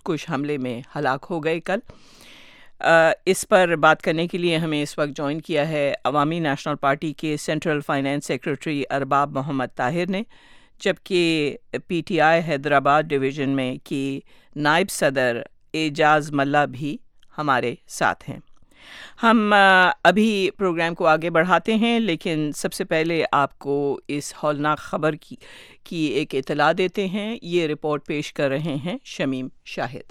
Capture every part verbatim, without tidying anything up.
خودکش حملے میں ہلاک ہو گئے کل. اس پر بات کرنے کے لیے ہمیں اس وقت جوائن کیا ہے عوامی نیشنل پارٹی کے central finance secretary Arbab Muhammad Tahir نے، جبکہ PTI Hyderabad division میں کی نائب صدر اعجاز ملا بھی ہمارے ساتھ ہیں. ہم ابھی پروگرام کو آگے بڑھاتے ہیں، لیکن سب سے پہلے آپ کو اس ہولناک خبر کی کی ایک اطلاع دیتے ہیں. یہ رپورٹ پیش کر رہے ہیں شمیم شاہد.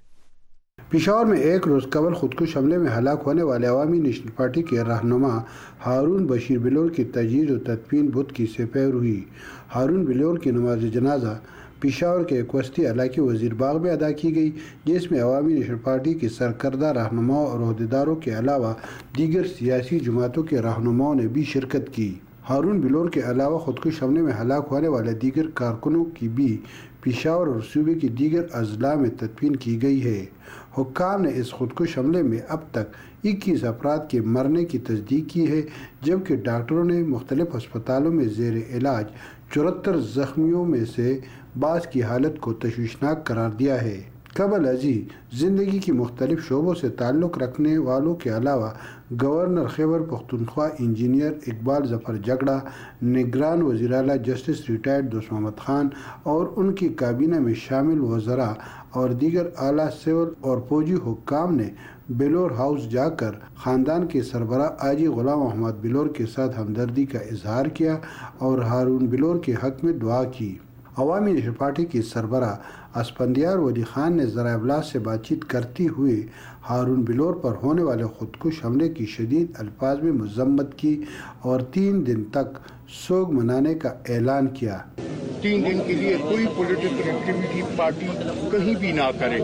پشاور میں ایک روز قبل خودکش حملے میں ہلاک ہونے والے عوامی نیشنل پارٹی کے رہنما ہارون بشیر بلور کی تجہیز و تدفین بدھ کی سپہر ہوئی. ہارون بلور کی نماز جنازہ پشاور کے ایک وسطی علاقے وزیر باغ میں ادا کی گئی، جس میں عوامی نیشنل پارٹی کے سرکردہ رہنماؤں اور عہدیداروں کے علاوہ دیگر سیاسی جماعتوں کے رہنماؤں نے بھی شرکت کی. ہارون بلور کے علاوہ خودکش حملے میں ہلاک ہونے والے دیگر کارکنوں کی بھی پشاور اور صوبے کی دیگر اضلاع میں تدفین کی گئی ہے. حکام نے اس خودکش حملے میں اب تک اکیس افراد کے مرنے کی تصدیق کی ہے، جبکہ ڈاکٹروں نے مختلف ہسپتالوں میں زیر علاج چورہتر زخمیوں میں سے بعض کی حالت کو تشویشناک قرار دیا ہے. قبل ازیں زندگی کی مختلف شعبوں سے تعلق رکھنے والوں کے علاوہ گورنر خیبر پختونخوا انجینئر اقبال ظفر جگڑا، نگران وزیر اعلیٰ جسٹس ریٹائرڈ دوست محمد خان اور ان کی کابینہ میں شامل وزراء اور دیگر اعلیٰ سول اور فوجی حکام نے بلور ہاؤس جا کر خاندان کے سربراہ حاجی غلام محمد بلور کے ساتھ ہمدردی کا اظہار کیا اور ہارون بلور کے حق میں دعا کی. عوامی نیشنل پارٹی کی سربراہ اسفندیار ولی خان نے ذرائع ابلاغ سے بات چیت کرتے ہوئے ہارون بلور پر ہونے والے خودکش حملے کی شدید الفاظ میں مذمت کی اور تین دن تک سوگ منانے کا اعلان کیا. تین دن کے لیے کوئی پولیٹیکل ایکٹیویٹی پارٹی کہیں بھی نہ کرے.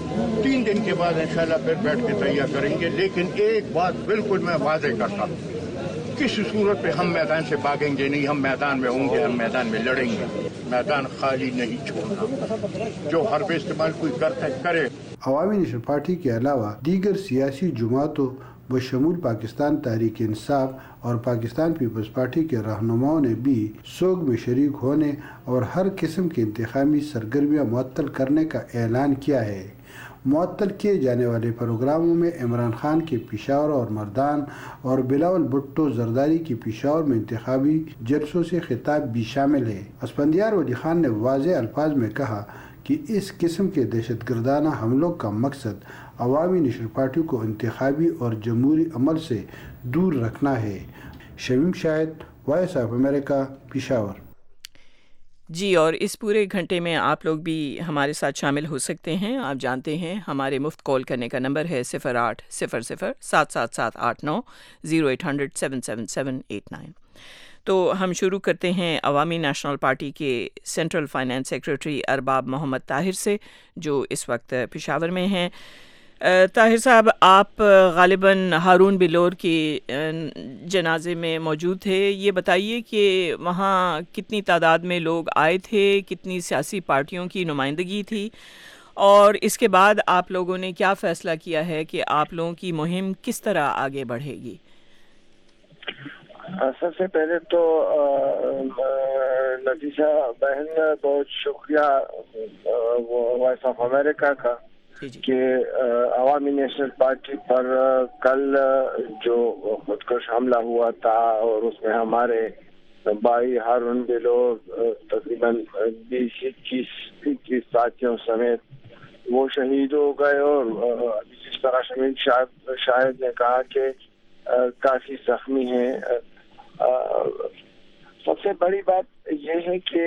تین دن کے بعد انشاءاللہ پھر بیٹھ کے تیار کریں گے. لیکن ایک بات بالکل میں واضح کرتا ہوں، کسی صورت پہ ہم میدان سے بھاگیں گے نہیں. ہم میدان میں ہوں گے، ہم میدان میں لڑیں گے. میدان خالی نہیں چھوڑنا. جو حرب استعمال کوئی کرتا ہے کرے. عوامی نیشنل پارٹی کے علاوہ دیگر سیاسی جماعتوں بشمول پاکستان تحریک انصاف اور پاکستان پیپلز پارٹی کے رہنماؤں نے بھی سوگ میں شریک ہونے اور ہر قسم کی انتخابی سرگرمیاں معطل کرنے کا اعلان کیا ہے. معطل کیے جانے والے پروگراموں میں عمران خان کے پشاور اور مردان اور بلاول بھٹو زرداری کی پشاور میں انتخابی جلسوں سے خطاب بھی شامل ہے. اسفندیار ولی خان نے واضح الفاظ میں کہا کہ اس قسم کے دہشت گردانہ حملوں کا مقصد عوامی نیشنل پارٹی کو انتخابی اور جمہوری عمل سے دور رکھنا ہے. Shamim Shahid, voice of America, Peshawar. جی، اور اس پورے گھنٹے میں آپ لوگ بھی ہمارے ساتھ شامل ہو سکتے ہیں. آپ جانتے ہیں ہمارے مفت کال کرنے کا نمبر ہے صفر آٹھ صفر صفر سات سات سات آٹھ نو zero eight hundred seven seven seven eight nine. تو ہم شروع کرتے ہیں عوامی نیشنل پارٹی کے central finance secretary Arbab Muhammad Tahir سے، جو اس وقت پشاور میں ہیں. طاہر صاحب، آپ غالباً ہارون بلور کے جنازے میں موجود تھے. یہ بتائیے کہ وہاں کتنی تعداد میں لوگ آئے تھے، کتنی سیاسی پارٹیوں کی نمائندگی تھی، اور اس کے بعد آپ لوگوں نے کیا فیصلہ کیا ہے کہ آپ لوگوں کی مہم کس طرح آگے بڑھے گی؟ سب سے پہلے تو نفیسہ بہن بہت شکریہ وائس آف امریکہ کا کہ عوامی نیشنل پارٹی پر کل جو خودکش حملہ ہوا تھا اور اس میں ہمارے بھائی ہارون بلور تقریباً بیس اکیس اکیس ساتھیوں سمیت وہ شہید ہو گئے، اور جس طرح شمیم شاہد نے کہا کہ کافی زخمی ہیں. سب سے بڑی بات یہ ہے کہ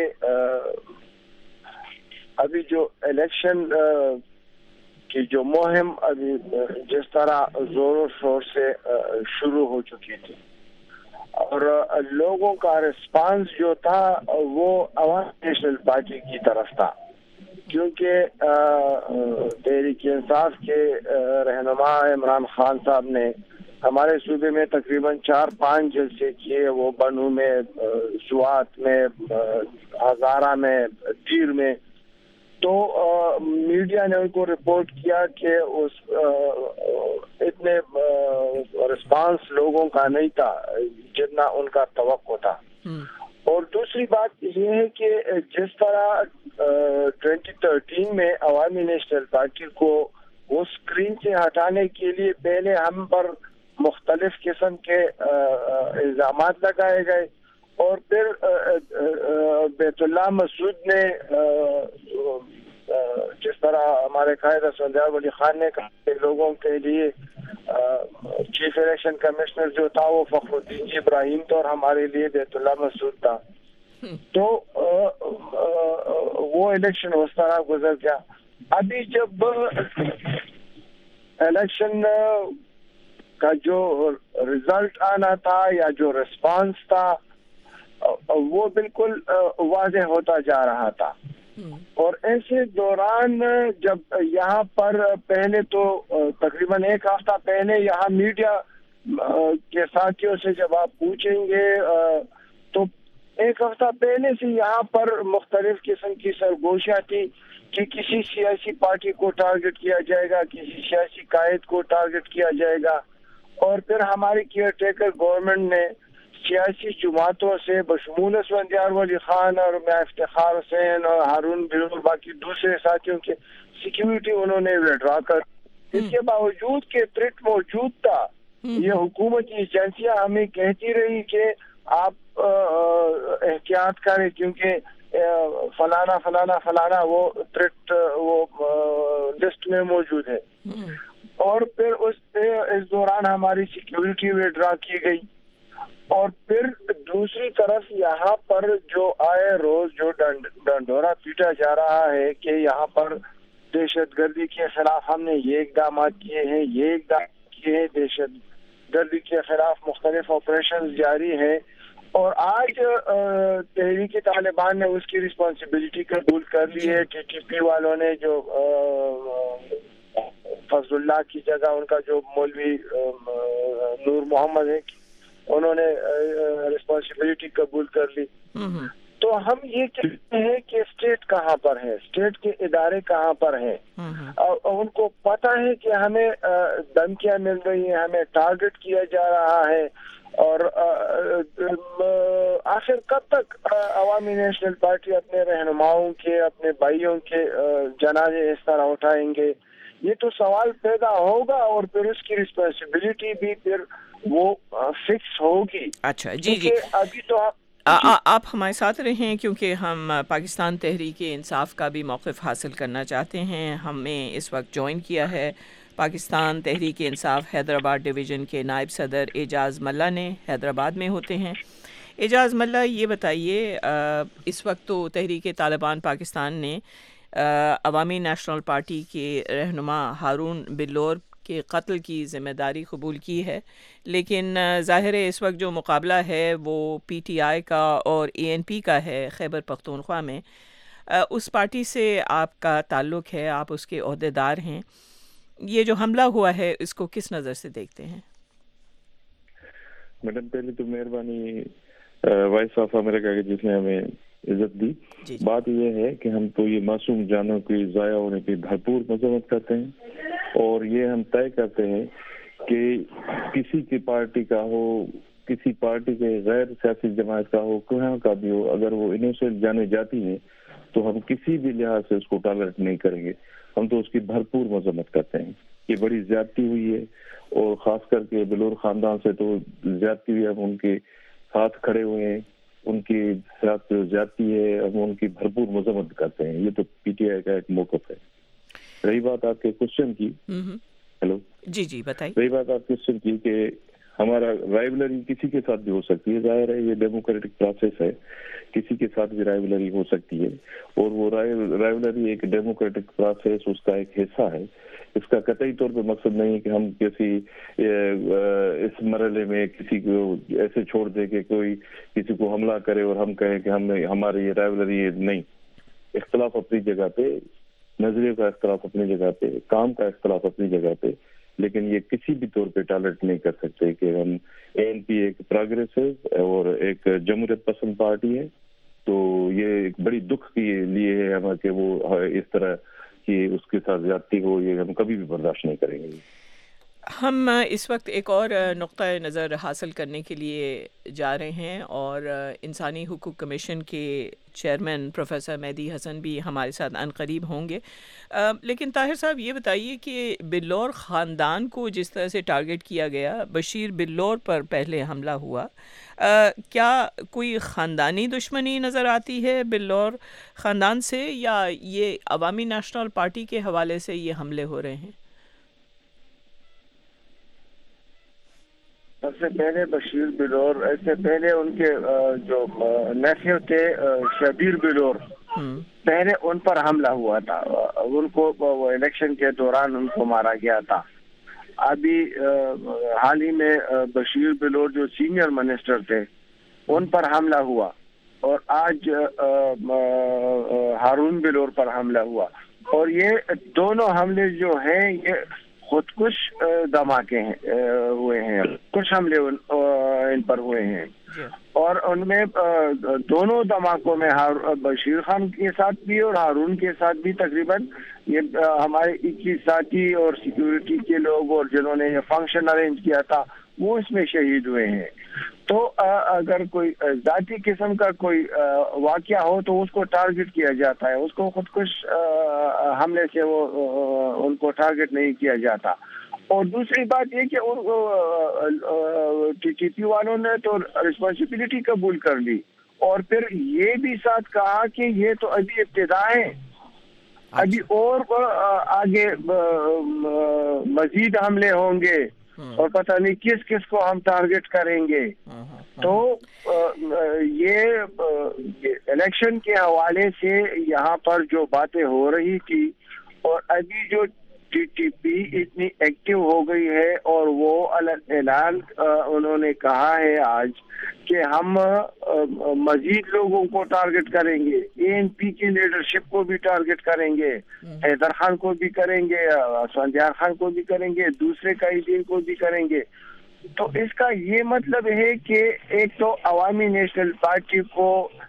ابھی جو الیکشن کی جو مہم ابھی جس طرح زور و شور سے شروع ہو چکی تھی اور لوگوں کا رسپانس جو تھا وہ عوامی نیشنل پارٹی کی طرف تھا، کیونکہ تحریک انصاف کے رہنما عمران خان صاحب نے ہمارے صوبے میں تقریباً چار پانچ جلسے کیے، وہ بنو میں، سوات میں، ہزارہ میں، دیر میں. تو میڈیا نے ان کو رپورٹ کیا کہ اس اتنے رسپانس لوگوں کا نہیں تھا جتنا ان کا توقع تھا. اور دوسری بات یہ ہے کہ جس طرح ٹوینٹی تھرٹین میں عوامی نیشنل پارٹی کو وہ اسکرین سے ہٹانے کے لیے پہلے ہم پر مختلف قسم کے الزامات لگائے گئے، اور پھر بیت اللہ مسعود نے جس طرح ہمارے قائد اسفندیار ولی خان نے کہا کہ لوگوں کے لیے چیف الیکشن کمشنر جو تھا وہ فخر الدین جی ابراہیم تھا اور ہمارے لیے بیت اللہ مسعود تھا، تو وہ الیکشن اس طرح گزر گیا۔ ابھی جب الیکشن کا جو رزلٹ آنا تھا یا جو ریسپانس تھا وہ بالکل واضح ہوتا جا رہا تھا، اور ایسے دوران جب یہاں پر پہلے تو تقریباً ایک ہفتہ پہلے یہاں میڈیا کے ساتھیوں سے جب آپ پوچھیں گے تو ایک ہفتہ پہلے سے یہاں پر مختلف قسم کی سرگوشیاں تھی کہ کسی سیاسی پارٹی کو ٹارگٹ کیا جائے گا، کسی سیاسی قائد کو ٹارگٹ کیا جائے گا، اور پھر ہماری کیئر ٹیکر گورنمنٹ نے سیاسی جماعتوں سے بشمول اسفندیار ولی خان اور میاں افتخار حسین اور ہارون بلول باقی دوسرے ساتھیوں کے سیکیورٹی انہوں نے وڈرا کر، اس کے باوجود کہ تھریٹ موجود تھا یہ حکومت کی ایجنسیاں ہمیں کہتی رہی کہ آپ احتیاط کریں کیونکہ فلانا فلانا فلانا وہ تھریٹ وہ لسٹ میں موجود ہے، اور پھر اس پہ اس دوران ہماری سیکیورٹی وڈرا کی گئی، اور پھر دوسری طرف یہاں پر جو آئے روز جو ڈنڈورا پیٹا جا رہا ہے کہ یہاں پر دہشت گردی کے خلاف ہم نے یہ اقدامات کیے ہیں یہ اقدامات کیے ہیں دہشت گردی کے خلاف مختلف آپریشن جاری ہیں، اور آج تحریک طالبان نے اس کی رسپانسبلٹی قبول کر لی ہے۔ ٹی ٹی پی والوں نے جو فضل اللہ کی جگہ ان کا جو مولوی نور محمد ہے انہوں نے رسپانسبلٹی قبول کر لی، تو ہم یہ کہتے ہیں کہ اسٹیٹ کہاں پر ہے، اسٹیٹ کے ادارے کہاں پر ہیں، اور ان کو پتہ ہے کہ ہمیں دھمکیاں مل رہی ہیں، ہمیں ٹارگٹ کیا جا رہا ہے، اور آخر کب تک عوامی نیشنل پارٹی اپنے رہنماؤں کے اپنے بھائیوں کے جنازے اس طرح اٹھائیں گے؟ یہ تو سوال پیدا ہوگا، اور پھر اس کی رسپانسبلٹی بھی پھر وہ فکس ہوگی۔ اچھا جی جی ابھی تو آپ ہمارے ساتھ رہیں کیونکہ ہم پاکستان تحریک انصاف کا بھی موقف حاصل کرنا چاہتے ہیں۔ ہمیں اس وقت جوائن کیا ہے پاکستان تحریک انصاف حیدرآباد ڈویژن کے نائب صدر اعجاز ملا نے، حیدرآباد میں ہوتے ہیں۔ اعجاز ملا، یہ بتائیے اس وقت تو تحریک طالبان پاکستان نے عوامی نیشنل پارٹی کے رہنما ہارون بلور کے قتل کی ذمہ داری قبول کی ہے، لیکن ظاہر ہے اس وقت جو مقابلہ ہے وہ پی ٹی آئی کا اور اے این پی کا ہے خیبر پختونخوا میں۔ اس پارٹی سے آپ کا تعلق ہے، آپ اس کے عہدیدار ہیں، یہ جو حملہ ہوا ہے اس کو کس نظر سے دیکھتے ہیں؟ میڈم پہلے تو مہربانی وائس آف امریکہ کے جس نے ہمیں عزت دی، جی جی. بات یہ ہے کہ ہم تو یہ معصوم جانوں کی ضائع ہونے کی بھرپور مذمت کرتے ہیں، اور یہ ہم طے کرتے ہیں کہ کسی کی پارٹی کا ہو، کسی پارٹی کے غیر سیاسی جماعت کا ہو، کہاں کا بھی ہو، اگر وہ انوسنٹ جانے جاتی ہیں تو ہم کسی بھی لحاظ سے اس کو ٹالریٹ نہیں کریں گے، ہم تو اس کی بھرپور مذمت کرتے ہیں۔ یہ بڑی زیادتی ہوئی ہے، اور خاص کر کے بلور خاندان سے تو زیادتی ہوئی ہے، ہم ان کے ساتھ کھڑے ہوئے ہیں، ان کی ساتھ جو زیادتی ہے ہم ان کی بھرپور مذمت کرتے ہیں۔ یہ تو پی ٹی آئی کا ایک موقف ہے۔ رہی بات آپ کے کوشچن کی، ہیلو جی جی بتائیے، رہی بات آپ کے کوشچن کی کہ ہمارا رائیولری کسی کے ساتھ بھی ہو سکتی ہے، ظاہر ہے یہ ڈیموکریٹک پروسیس ہے، کسی کے ساتھ بھی رائیولری ہو سکتی ہے، اور وہ رائیولری ایک ڈیموکریٹک پروسیس اس کا ایک حصہ ہے۔ اس کا قطعی طور پہ مقصد نہیں کہ ہم کسی اس مرحلے میں کسی کو ایسے چھوڑ دے کہ کوئی کسی کو حملہ کرے اور ہم کہیں کہ ہم ہماری یہ رائیولری نہیں۔ اختلاف اپنی جگہ پہ، نظریے کا اختلاف اپنی جگہ پہ، کام کا اختلاف اپنی جگہ پہ، لیکن یہ کسی بھی طور پہ ٹالریٹ نہیں کر سکتے کہ ہم اے این پی ایک پروگریسو اور ایک جمہوریت پسند پارٹی ہے، تو یہ ایک بڑی دکھ کے لیے ہے ہمیں کہ وہ اس طرح کہ اس کے ساتھ زیادتی ہو، یہ ہم کبھی بھی برداشت نہیں کریں گے۔ ہم اس وقت ایک اور نقطہ نظر حاصل کرنے کے لیے جا رہے ہیں اور انسانی حقوق کمیشن کے چیئرمین پروفیسر مہدی حسن بھی ہمارے ساتھ عن قریب ہوں گے. لیکن طاہر صاحب یہ بتائیے کہ بلور خاندان کو جس طرح سے ٹارگٹ کیا گیا، بشیر بلور پر پہلے حملہ ہوا، کیا کوئی خاندانی دشمنی نظر آتی ہے بلور خاندان سے، یا یہ عوامی نیشنل پارٹی کے حوالے سے یہ حملے ہو رہے ہیں؟ سب سے پہلے بشیر بلور، اس سے پہلے ان کے جو نیفیو تھے شبیر بلور، پہلے ان پر حملہ ہوا تھا. ان کو الیکشن کے دوران ان کو مارا گیا تھا. ابھی حال ہی میں بشیر بلور جو سینئر منسٹر تھے ان پر حملہ ہوا، اور آج ہارون بلور پر حملہ ہوا. اور یہ دونوں حملے جو ہیں یہ خودکش دھماکے ہوئے ہیں، کچھ حملے ان پر ہوئے ہیں. اور ان میں دونوں دھماکوں میں بشیر خان کے ساتھ بھی اور ہارون کے ساتھ بھی تقریباً یہ ہمارے اکیس ساتھی اور سیکیورٹی کے لوگ اور جنہوں نے یہ فنکشن ارینج کیا تھا وہ اس میں شہید ہوئے ہیں. تو اگر کوئی ذاتی قسم کا کوئی واقعہ ہو تو اس کو ٹارگٹ کیا جاتا ہے، اس کو خودکش حملے سے وہ ان کو ٹارگٹ نہیں کیا جاتا. اور دوسری بات یہ کہ ٹی ٹی پی والوں نے تو رسپانسبلٹی قبول کر لی، اور پھر یہ بھی ساتھ کہا کہ یہ تو ابھی ابتدا ہے، ابھی اور آگے مزید حملے ہوں گے اور پتہ نہیں کس کس کو ہم ٹارگٹ کریں گے. تو یہ الیکشن کے حوالے سے یہاں پر جو باتیں ہو رہی تھی، اور ابھی جو ٹی ٹی پی اتنی ایکٹیو ہو گئی ہے اور وہ اعلان انہوں نے کہا ہے آج کہ ہم مزید لوگوں کو ٹارگٹ کریں گے، اے این پی کی لیڈرشپ کو بھی ٹارگٹ کریں گے، حیدر خان کو بھی کریں گے، اسفندیار خان کو بھی کریں گے، دوسرے قائدین کو بھی کریں گے. تو اس کا یہ مطلب ہے کہ ایک تو عوامی نیشنل پارٹی کو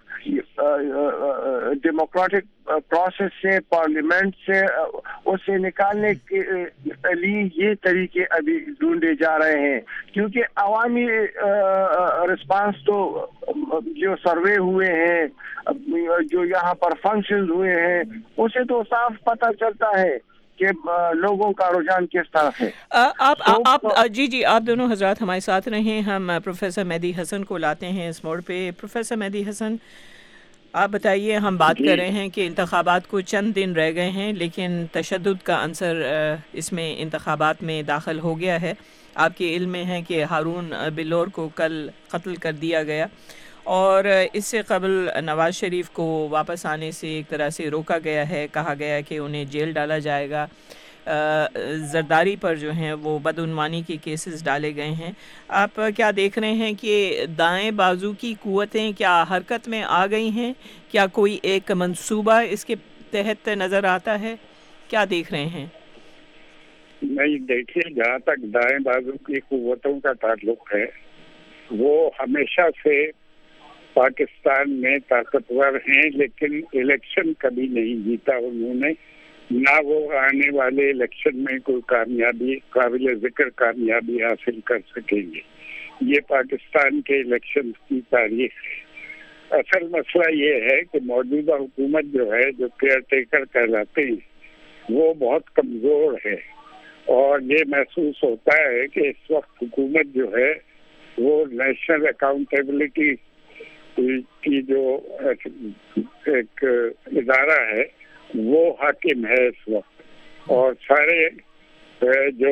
ڈیموکریٹک پروسیس سے، پارلیمنٹ سے، اس سے نکالنے کے لیے یہ طریقے ابھی ڈھونڈے جا رہے ہیں. کیونکہ عوامی رسپانس تو جو سروے ہوئے ہیں، جو یہاں پر فنکشن ہوئے ہیں، اسے تو صاف پتہ چلتا ہے کہ لوگوں کا رجحان کس طرف ہے. آپ آپ جی جی آپ دونوں حضرات ہمارے ساتھ رہیں. ہم پروفیسر مہدی حسن کو لاتے ہیں اس موڑ پہ. پروفیسر مہدی حسن، آپ بتائیے، ہم بات کر رہے ہیں کہ انتخابات کو چند دن رہ گئے ہیں، لیکن تشدد کا عنصر اس میں انتخابات میں داخل ہو گیا ہے. آپ کے علم میں ہے کہ ہارون بلور کو کل قتل کر دیا گیا، اور اس سے قبل نواز شریف کو واپس آنے سے ایک طرح سے روکا گیا ہے. کہا گیا کہ انہیں جیل ڈالا جائے گا. زرداری پر جو ہیں وہ بدعنوانی کے کیسز ڈالے گئے ہیں. آپ کیا دیکھ رہے ہیں کہ دائیں بازو کی قوتیں کیا حرکت میں آ گئی ہیں؟ کیا کوئی ایک منصوبہ اس کے تحت نظر آتا ہے؟ کیا دیکھ رہے ہیں؟ نہیں، دیکھیے، جہاں تک دائیں بازو کی قوتوں کا تعلق ہے، وہ ہمیشہ سے پاکستان میں طاقتور ہیں، لیکن الیکشن کبھی نہیں جیتا انہوں نے، نہ وہ آنے والے الیکشن میں کوئی کامیابی، قابل ذکر کامیابی حاصل کر سکیں گے. یہ پاکستان کے الیکشن کی تاریخ ہے. اصل مسئلہ یہ ہے کہ موجودہ حکومت جو ہے، جو کیئر ٹیکر کہلاتے ہیں، وہ بہت کمزور ہے، اور یہ محسوس ہوتا ہے کہ اس وقت حکومت جو ہے وہ نیشنل اکاؤنٹیبلٹی کی جو ایک ادارہ ہے وہ حاکم ہے اس وقت، اور سارے جو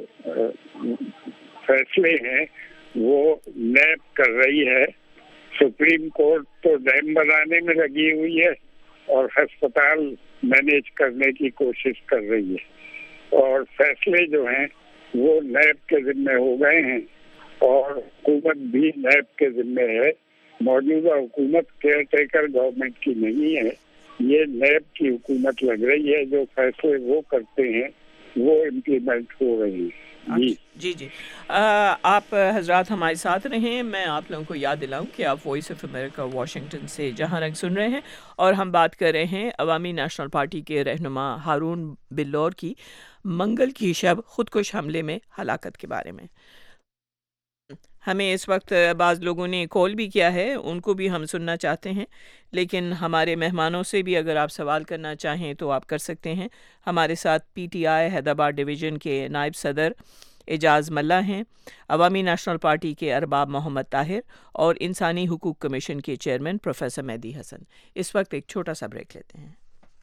فیصلے ہیں وہ نیب کر رہی ہے. سپریم کورٹ تو ڈیم بنانے میں لگی ہوئی ہے اور ہسپتال مینیج کرنے کی کوشش کر رہی ہے، اور فیصلے جو ہیں وہ نیب کے ذمہ ہو گئے ہیں، اور حکومت بھی نیب کے ذمہ ہے. موجودہ حکومت کیئر ٹیکر گورنمنٹ کی نہیں ہے، یہ نیب کی حکومت لگ رہی ہے. جو فیصلے وہ کرتے ہیں وہ امپلیمنٹ ہو رہی ہے. جی جی جی آپ حضرات ہمارے ساتھ رہیں. میں آپ لوگوں کو یاد دلاؤں کہ آپ وائس آف امریکہ واشنگٹن سے جہاں رنگ سن رہے ہیں، اور ہم بات کر رہے ہیں عوامی نیشنل پارٹی کے رہنما ہارون بلور کی. منگل کی شب خودکش حملے میں ہلاکت کے بارے میں۔ ہمیں اس وقت بعض لوگوں نے کال بھی کیا ہے، ان کو بھی ہم سننا چاہتے ہیں، لیکن ہمارے مہمانوں سے بھی اگر آپ سوال کرنا چاہیں تو آپ کر سکتے ہیں۔ ہمارے ساتھ PTI Hyderabad division کے نائب صدر اعجاز ملا ہیں، عوامی نیشنل پارٹی کے ارباب محمد طاہر اور انسانی حقوق کمیشن کے چیئرمین پروفیسر مہدی حسن۔ اس وقت ایک چھوٹا سا بریک لیتے ہیں۔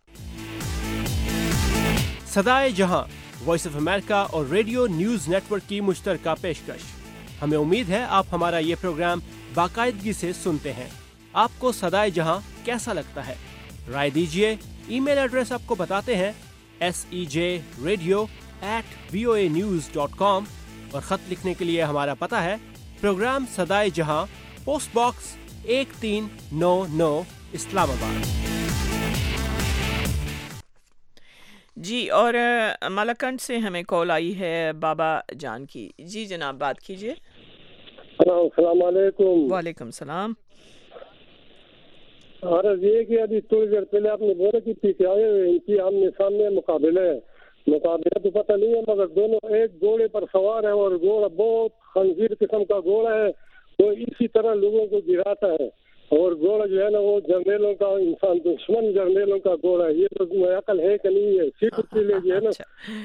صدائے جہاں وائس آف امریکہ اور ریڈیو نیوز نیٹ ورک کی مشترکہ پیشکش۔ ہمیں امید ہے آپ ہمارا یہ پروگرام باقاعدگی سے سنتے ہیں۔ آپ کو صدائے جہاں کیسا لگتا ہے؟ رائے دیجیے۔ ای میل ایڈریس آپ کو بتاتے ہیں، S E J radio at V O A news dot com, اور خط لکھنے کے لیے ہمارا پتہ ہے پروگرام صدائے جہاں، پوسٹ باکس ایک تین نو نو، اسلام آباد۔ جی، اور مالاکنڈ سے ہمیں کال آئی ہے بابا جان کی۔ جی جناب، بات کیجیے۔ السلام علیکم۔ وعلیکم السلام۔ عرض یہ کہ ابھی تھوڑی دیر پہلے آپ نے بولا کہ پی ٹی آئی ان کی آمنے سامنے مقابلے ہے، مقابلہ تو پتہ نہیں ہے، مگر دونوں ایک گھوڑے پر سوار ہیں اور گھوڑا بہت خنزیر قسم کا گھوڑا ہے، وہ اسی طرح لوگوں کو گراتا ہے، اور گھوڑا جو ہے نا وہ جرنیلوں کا، انسان دشمن جرنیلوں کا گھوڑا ہے۔ یہ تو عقل ہے کہ نہیں ہے؟ سیٹوں کے لیے جو ہے نا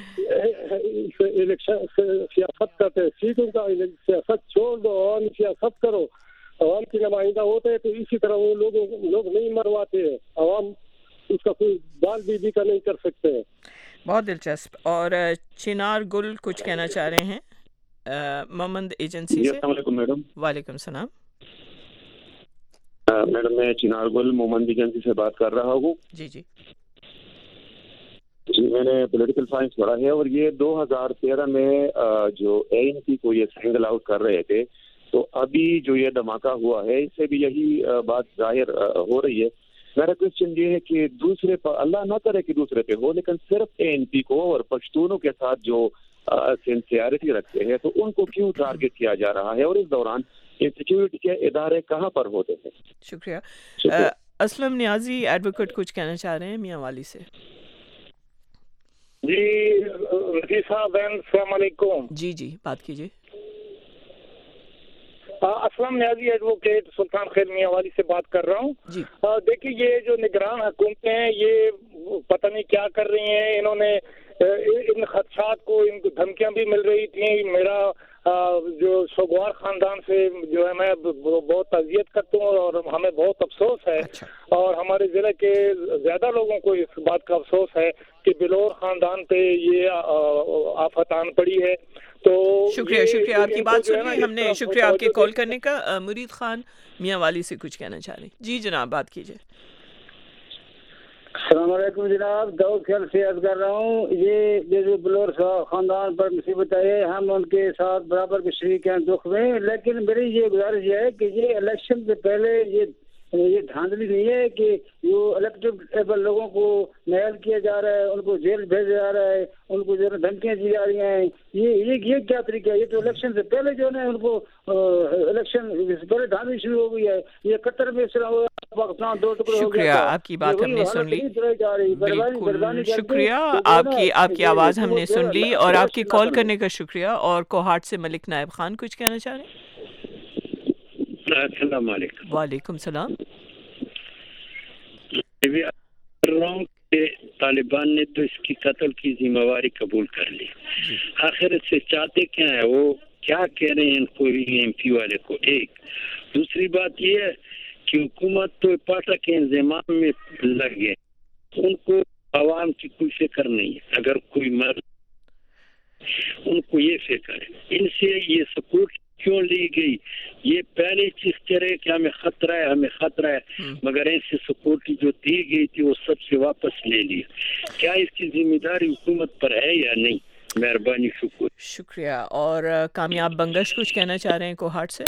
الیکشن سیاست کرتے ہیں، سیٹوں کا سیاست چھوڑ دو، عوام سیاست کرو، عوام کی نمائندہ ہوتے ہیں تو اسی طرح وہ لوگوں لوگ نہیں مرواتے ہیں، عوام اس کا کوئی بال بی بی کا نہیں کر سکتے ہیں۔ بہت دلچسپ۔ اور چنار گل کچھ کہنا چاہ رہے ہیں محمد ایجنسی سے۔ السلام علیکم میڈم۔ وعلیکم السلام میڈم، میں چنار گل محمد ایجنسی سے بات کر رہا ہوں۔ جی جی جی، میں نے پولیٹیکل سائنس پڑھا ہے، اور یہ دو ہزار تیرہ میں جو اے این پی کو یہ سنگل آؤٹ کر رہے تھے، تو ابھی جو یہ دھماکہ ہوا ہے اس سے بھی یہی بات ظاہر ہو رہی ہے۔ میرا کوشچن یہ ہے کہ دوسرے پر، اللہ نہ کرے کہ دوسرے پہ ہو، لیکن صرف اے این پی کو اور پشتونوں کے ساتھ جو سنسیئرٹی رکھتے ہیں تو ان کو کیوں ٹارگٹ کیا جا رہا ہے، اور اس دوران سیکیورٹی کے ادارے کہاں پر ہوتے ہیں؟ شکریہ۔ اسلم نیازی ایڈوکیٹ کچھ کہنا چاہ رہے ہیں میاں والی سے۔ جی رفیع صاحب، السلام علیکم۔ جی جی، بات کیجیے۔ اسلم نیازی ایڈوکیٹ سلطان خیل میاں والی سے بات کر رہا ہوں۔ جی دیکھیے، یہ جو نگران حکومتیں ہیں یہ پتہ نہیں کیا کر رہی ہیں، انہوں نے ان خدشات کو، ان کو دھمکیاں بھی مل رہی تھیں۔ میرا جو سوگوار خاندان سے جو ہے میں بہت تعزیت کرتا ہوں اور ہمیں بہت افسوس ہے، اور ہمارے ضلع کے زیادہ لوگوں کو اس بات کا افسوس ہے کہ بلور خاندان پہ یہ آفت آن پڑی ہے۔ تو شکریہ شکریہ آپ کی بات سن لی ہم نے، شکریہ آپ کے کال کرنے کا۔ مرید خان میاں والی سے کچھ کہنا چاہ رہے ہیں۔ جی جناب، بات کیجیے۔ السلام علیکم جناب، داؤد خیل سے عرض کر رہا ہوں۔ یہ جو بلور خاندان پر مصیبت ہے، ہم ان کے ساتھ برابر کے شریک ہیں دکھ میں، لیکن میری یہ گزارش یہ ہے کہ یہ الیکشن سے پہلے یہ یہ دھاندلی نہیں ہے کہ جو الیکٹیبل لوگوں کو نائل کیا جا رہا ہے، ان کو جیل بھیجا جا رہا ہے، ان کو جو ہے دھمکیاں دی جا رہی ہیں، یہ یہ کیا طریقہ ہے؟ یہ تو الیکشن سے پہلے جو ہے ان کو الیکشن سے پہلے دھاندلی شروع ہو گئی ہے۔ یہ قطر میں اس طرح ہوا، پاکستان دو ٹکڑے ہو گیا۔ شکریہ، آپ کی بات ہم نے سن لی، بالکل شکریہ، آپ کی آپ کی آواز ہم نے سن لی، اور آپ کی کال کرنے کا شکریہ۔ اور کوہاٹ سے ملک نائب خان کچھ کہنا چاہ رہے ہیں؟ السلام علیکم۔ وعلیکم السلام۔ طالبان نے تو اس کی قتل کی ذمہ داری قبول کر لی، آخر اس سے چاہتے کیا ہے؟ وہ کیا کہہ رہے ہیں ان کو، ایم پی والے کو؟ ایک دوسری بات یہ ہے کہ حکومت تو پاٹا کے انضمام میں لگ گئے، ان کو عوام کی کوئی فکر نہیں ہے۔ اگر کوئی مر ان کو یہ فکر ہے، ان سے یہ سپورٹ کیوں لی گئی؟ یہ پہلے چیز کہہ رہے کہ ہمیں خطرہ ہے، ہمیں خطرہ ہے، مگر ایسی سپورٹ جو دی گئی تھی وہ سب سے واپس لے لی۔ کیا اس کی ذمہ داری حکومت پر ہے یا نہیں؟ مہربانی، شکر شکریہ۔ اور کامیاب بنگش کچھ کہنا چاہ رہے ہیں کوہاٹ سے؟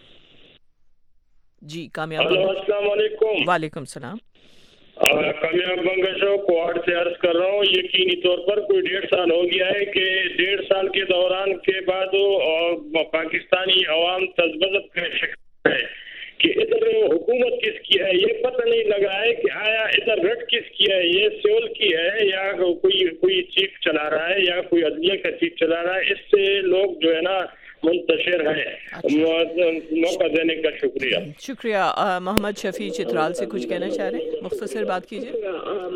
جی کامیاب بنگش۔ السلام علیکم۔ وعلیکم السلام۔ کامیاب بنگش کوہاٹ سے عرض کر رہا ہوں، یقینی طور پر کوئی ڈیڑھ سال ہو گیا ہے کہ ڈیڑھ سال کے دوران کے بعد پاکستانی عوام تذبذب کا شکار ہے کہ ادھر حکومت کس کی ہے یہ پتہ نہیں لگا ہے کہ آیا ادھر ریڈ किस की है, ये सिविल की है या कोई कोई चीफ चला रहा है या कोई अदलिया का चीफ चला रहा है, इससे लोग जो है ना मुंतशिर है। मौका देने का शुक्रिया। शुक्रिया। मोहम्मद शफी चित्राल से कुछ कहना चाह रहे हैं, मुख्तसर बात कीजिए।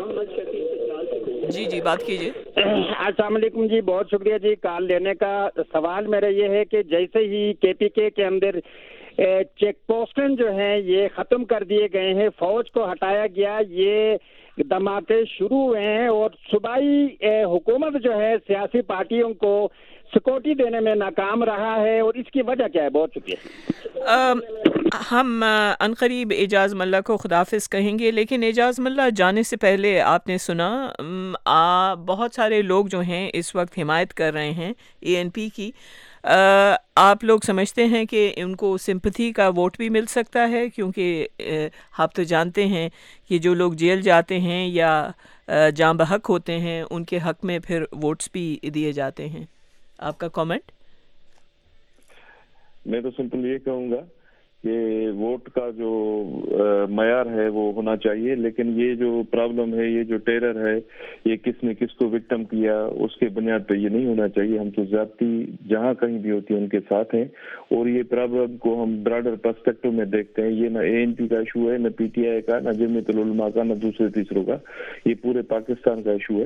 जी जी बात कीजिए। अस्सलाम वालेकुम जी, बहुत शुक्रिया जी कॉल लेने का। सवाल मेरा ये है कि जैसे ही केपीके के अंदर चेक पोस्टन जो हैं ये ख़त्म कर दिए गए हैं, फौज को हटाया गया, ये धमाके शुरू हुए हैं और सूबाई हुकूमत जो है सियासी पार्टियों को सिक्योरिटी देने में नाकाम रहा है, और इसकी वजह क्या है? बहुत शुक्रिया। हम अनकरीब एजाज़ मल्ला को खुदाफिज कहेंगे, लेकिन एजाज़ मल्ला जाने से पहले आपने सुना आ, बहुत सारे लोग जो हैं इस वक्त हिमायत कर रहे हैं एएनपी की। आ, आप लोग समझते हैं कि उनको सिंपथी का वोट भी मिल सकता है, क्योंकि आप तो जानते हैं कि जो लोग जेल जाते हैं या जाँ बहक होते हैं उनके हक में फिर वोट्स भी दिए जाते हैं। आपका कमेंट? मैं तो सिंपल ये कहूँगा कि वोट का जो मयार है वो होना चाहिए, लेकिन ये जो प्रॉब्लम है, ये जो टेरर है, ये किसने किसको विक्टिम किया उसके बुनियाद पे ये नहीं होना चाहिए। हम तो ज्यादती जहाँ कहीं भी होती है उनके साथ हैं, और ये प्रॉब्लम को हम ब्रॉडर पर्सपेक्टिव में देखते हैं। ये ना एएनपी का इशू है, ना पीटीआई का, ना जमीयतुल उलमा का, ना दूसरे तीसरों का, ये पूरे पाकिस्तान का इशू है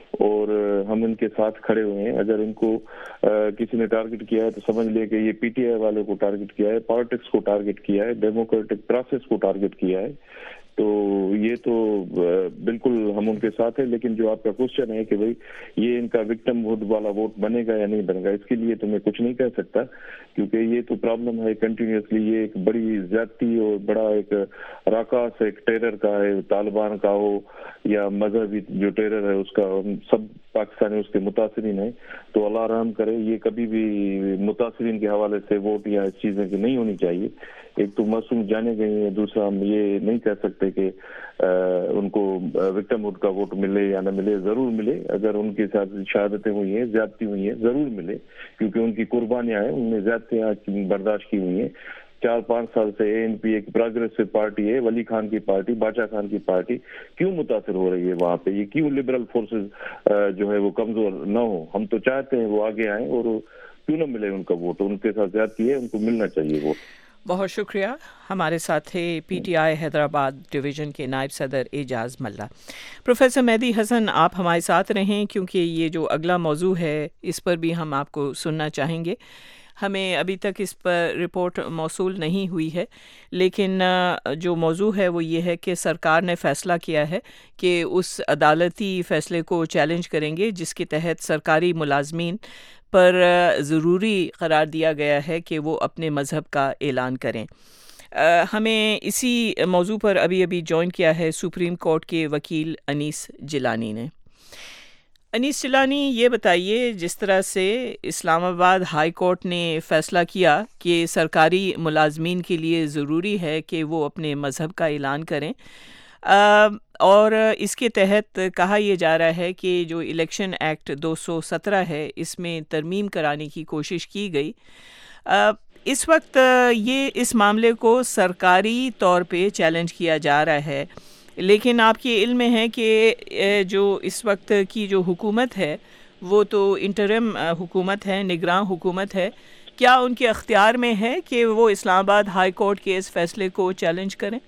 और हम इनके साथ खड़े हुए हैं। अगर इनको आ, किसी ने टारगेट किया है तो समझ ले कि ये पीटीआई वाले को टारगेट किया है, पॉलिटिक्स को टारगेट किया है, डेमोक्रेटिक प्रोसेस को टारगेट किया है। तो ये तो बिल्कुल हम उनके साथ हैं। लेकिन जो आपका क्वेश्चन है कि भाई ये इनका विक्टिम वोट वाला वोट बनेगा या नहीं बनेगा, इसके लिए तो मैं कुछ नहीं कह सकता, क्योंकि ये तो प्रॉब्लम है कंटिन्यूसली। ये एक बड़ी ज्यादती और बड़ा एक राकास एक टेरर का है, तालिबान का हो या मजहबी जो टेरर है उसका, सब पाकिस्तानी उसके मुतासरीन है। तो अल्लाह रहम करे, ये कभी भी मुतासरीन के हवाले से वोट या इस चीजें की नहीं होनी चाहिए। एक तो मासूम जाने गए हैं, दूसरा हम ये नहीं कह सकते कि आ, उनको विक्टिम वोट का वोट मिले या न मिले। जरूर मिले, अगर उनके साथ शहादतें हुई हैं, ज्यादती हुई हैं, जरूर मिले, क्योंकि उनकी कुर्बानियां हैं, उनने ज्यादतियां बर्दाश्त की हुई हैं। चार पाँच साल से एएनपी एक प्रोग्रेसिव पार्टी है, वली खान की पार्टी, बादशाह खान की पार्टी क्यों मुतासर हो रही है वहाँ पे? ये क्यों लिबरल फोर्सेस जो है वो कमजोर न हो? हम तो चाहते हैं वो आगे आए, और क्यों न मिले उनका वोट? उनके साथ ज्यादती है, उनको मिलना चाहिए वोट। बहुत शुक्रिया। हमारे साथ थे पीटीआई हैदराबाद डिवीज़न के नायब सदर एजाज़ मल्ला। प्रोफेसर मेहदी हसन, आप हमारे साथ रहें, क्योंकि ये जो अगला मौजू है इस पर भी हम आपको सुनना चाहेंगे। हमें अभी तक इस पर रिपोर्ट मौसूल नहीं हुई है, लेकिन जो मौजू है वो ये है कि सरकार ने फ़ैसला किया है कि उस अदालती फ़ैसले को चैलेंज करेंगे जिसके तहत सरकारी मुलाजमीन पर ज़रूरी करार दिया गया है कि वो अपने मज़हब का ऐलान करें। आ, हमें इसी मौजू पर अभी अभी जॉइन किया है सुप्रीम कोर्ट के वकील अनीस जिलानी ने। अनीस जिलानी, ये बताइए, जिस तरह से इस्लामाबाद हाई कोर्ट ने फ़ैसला किया कि सरकारी मुलाजमीन के लिए ज़रूरी है कि वो अपने मज़हब का ऐलान करें, आ, और इसके तहत कहा यह जा रहा है कि जो इलेक्शन एक्ट दो सौ सत्रह है इसमें तरमीम कराने की कोशिश की गई। आ, इस वक्त ये इस मामले को सरकारी तौर पे चैलेंज किया जा रहा है, लेकिन आपके इल्म में है कि जो इस वक्त की जो हुकूमत है वो तो इंटरिम हुकूमत है, निगरान हुकूमत है। क्या उनके अख्तियार में है कि वो इस्लामाबाद हाई कोर्ट के इस फैसले को चैलेंज करें?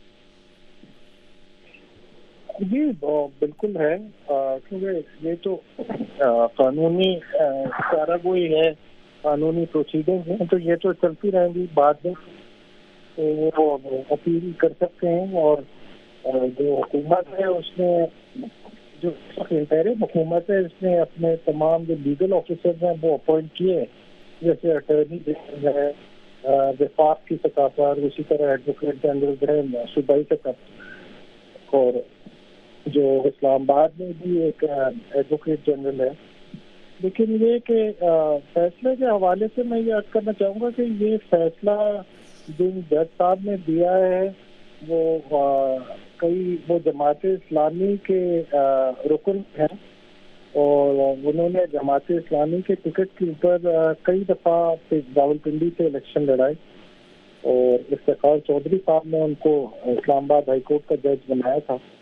जी बिल्कुल है, क्योंकि ये तो कानूनी कार्रवाई है, कानूनी प्रोसीडिंग है, तो ये तो चलती रहेंगी। बाद में तो वो अपील कर सकते हैं, और जो हुकूमत है उसने जो इंटरिम हुकूमत है इसने अपने तमाम जो लीगल ऑफिसर्स हैं वो अपॉइंट किए, जैसे अटॉर्नी जनरल है विफाक की सतह पर, उसी तरह एडवोकेट जनरल है सूबाई सतह पर, और जो इस्लामाबाद में भी एक एडवोकेट जनरल है। लेकिन ये कि फैसले के हवाले से मैं ये अर्ज करना चाहूँगा कि ये फैसला जो जज साहब ने दिया है वो आ, कई वो जमात इस्लामी के रुकन हैं, और उन्होंने जमात इस्लामी के टिकट के ऊपर कई दफ़ा रावलपिंडी से इलेक्शन लड़ाए, और इफ्तिखार चौधरी साहब ने उनको इस्लामाबाद हाई कोर्ट का जज बनाया था।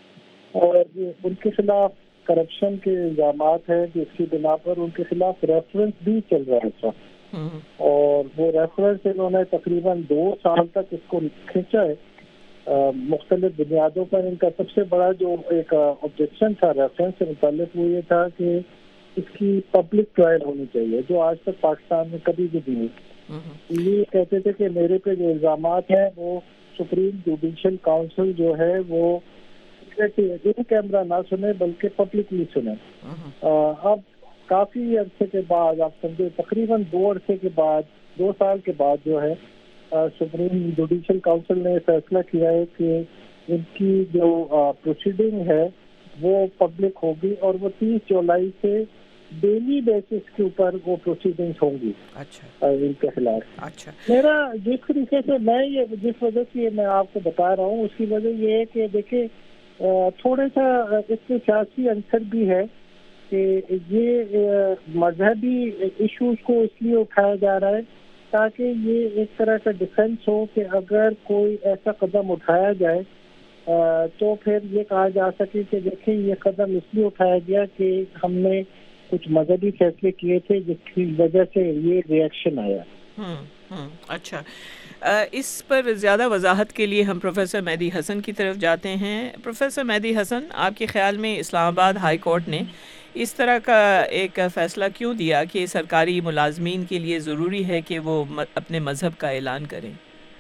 اور ان کے خلاف کرپشن کے الزامات ہیں جس کی بنا پر ان کے خلاف ریفرنس بھی چل رہا ہے اس وقت, اور وہ ریفرنس انہوں نے تقریباً دو سال تک اس کو کھینچا ہے مختلف بنیادوں پر. ان کا سب سے بڑا جو ایک آبجیکشن تھا ریفرنس سے متعلق وہ یہ تھا کہ اس کی پبلک ٹرائل ہونی چاہیے, جو آج تک پاکستان میں کبھی بھی نہیں. یہ کہتے تھے کہ میرے پہ جو الزامات ہیں وہ سپریم جوڈیشل کاؤنسل جو ہے وہ ان کیمرہ نہ سنے بلکہ پبلکلی سنے. اب کافی عرصے کے بعد آپ سمجھے تقریباً دو عرصے کے بعد دو سال کے بعد جو ہے سپریم جوڈیشل کاؤنسل نے فیصلہ کیا ہے کہ ان کی جو پروسیڈنگ ہے وہ پبلک ہوگی, اور وہ تیس جولائی سے ڈیلی بیسس کے اوپر وہ پروسیڈنگس ہوں گی ان کے خلاف. اچھا, میرا جس طریقے سے میں یہ جس وجہ سے میں آپ کو بتا رہا ہوں اس کی وجہ یہ ہے کہ دیکھیں تھوڑا سا اس میں سیاسی عنصر بھی ہے کہ یہ مذہبی ایشوز کو اس لیے اٹھایا جا رہا ہے تاکہ یہ ایک طرح کا ڈیفینس ہو کہ اگر کوئی ایسا قدم اٹھایا جائے تو پھر یہ کہا جا سکے کہ دیکھیں یہ قدم اس لیے اٹھایا گیا کہ ہم نے کچھ مذہبی فیصلے کیے تھے جس کی وجہ سے یہ ریئیکشن آیا. اچھا, اس پر زیادہ وضاحت کے لیے ہم پروفیسر مہدی حسن کی طرف جاتے ہیں. پروفیسر مہدی حسن, آپ کے خیال میں اسلام آباد ہائی کورٹ نے اس طرح کا ایک فیصلہ کیوں دیا کہ سرکاری ملازمین کے لیے ضروری ہے کہ وہ اپنے مذہب کا اعلان کریں؟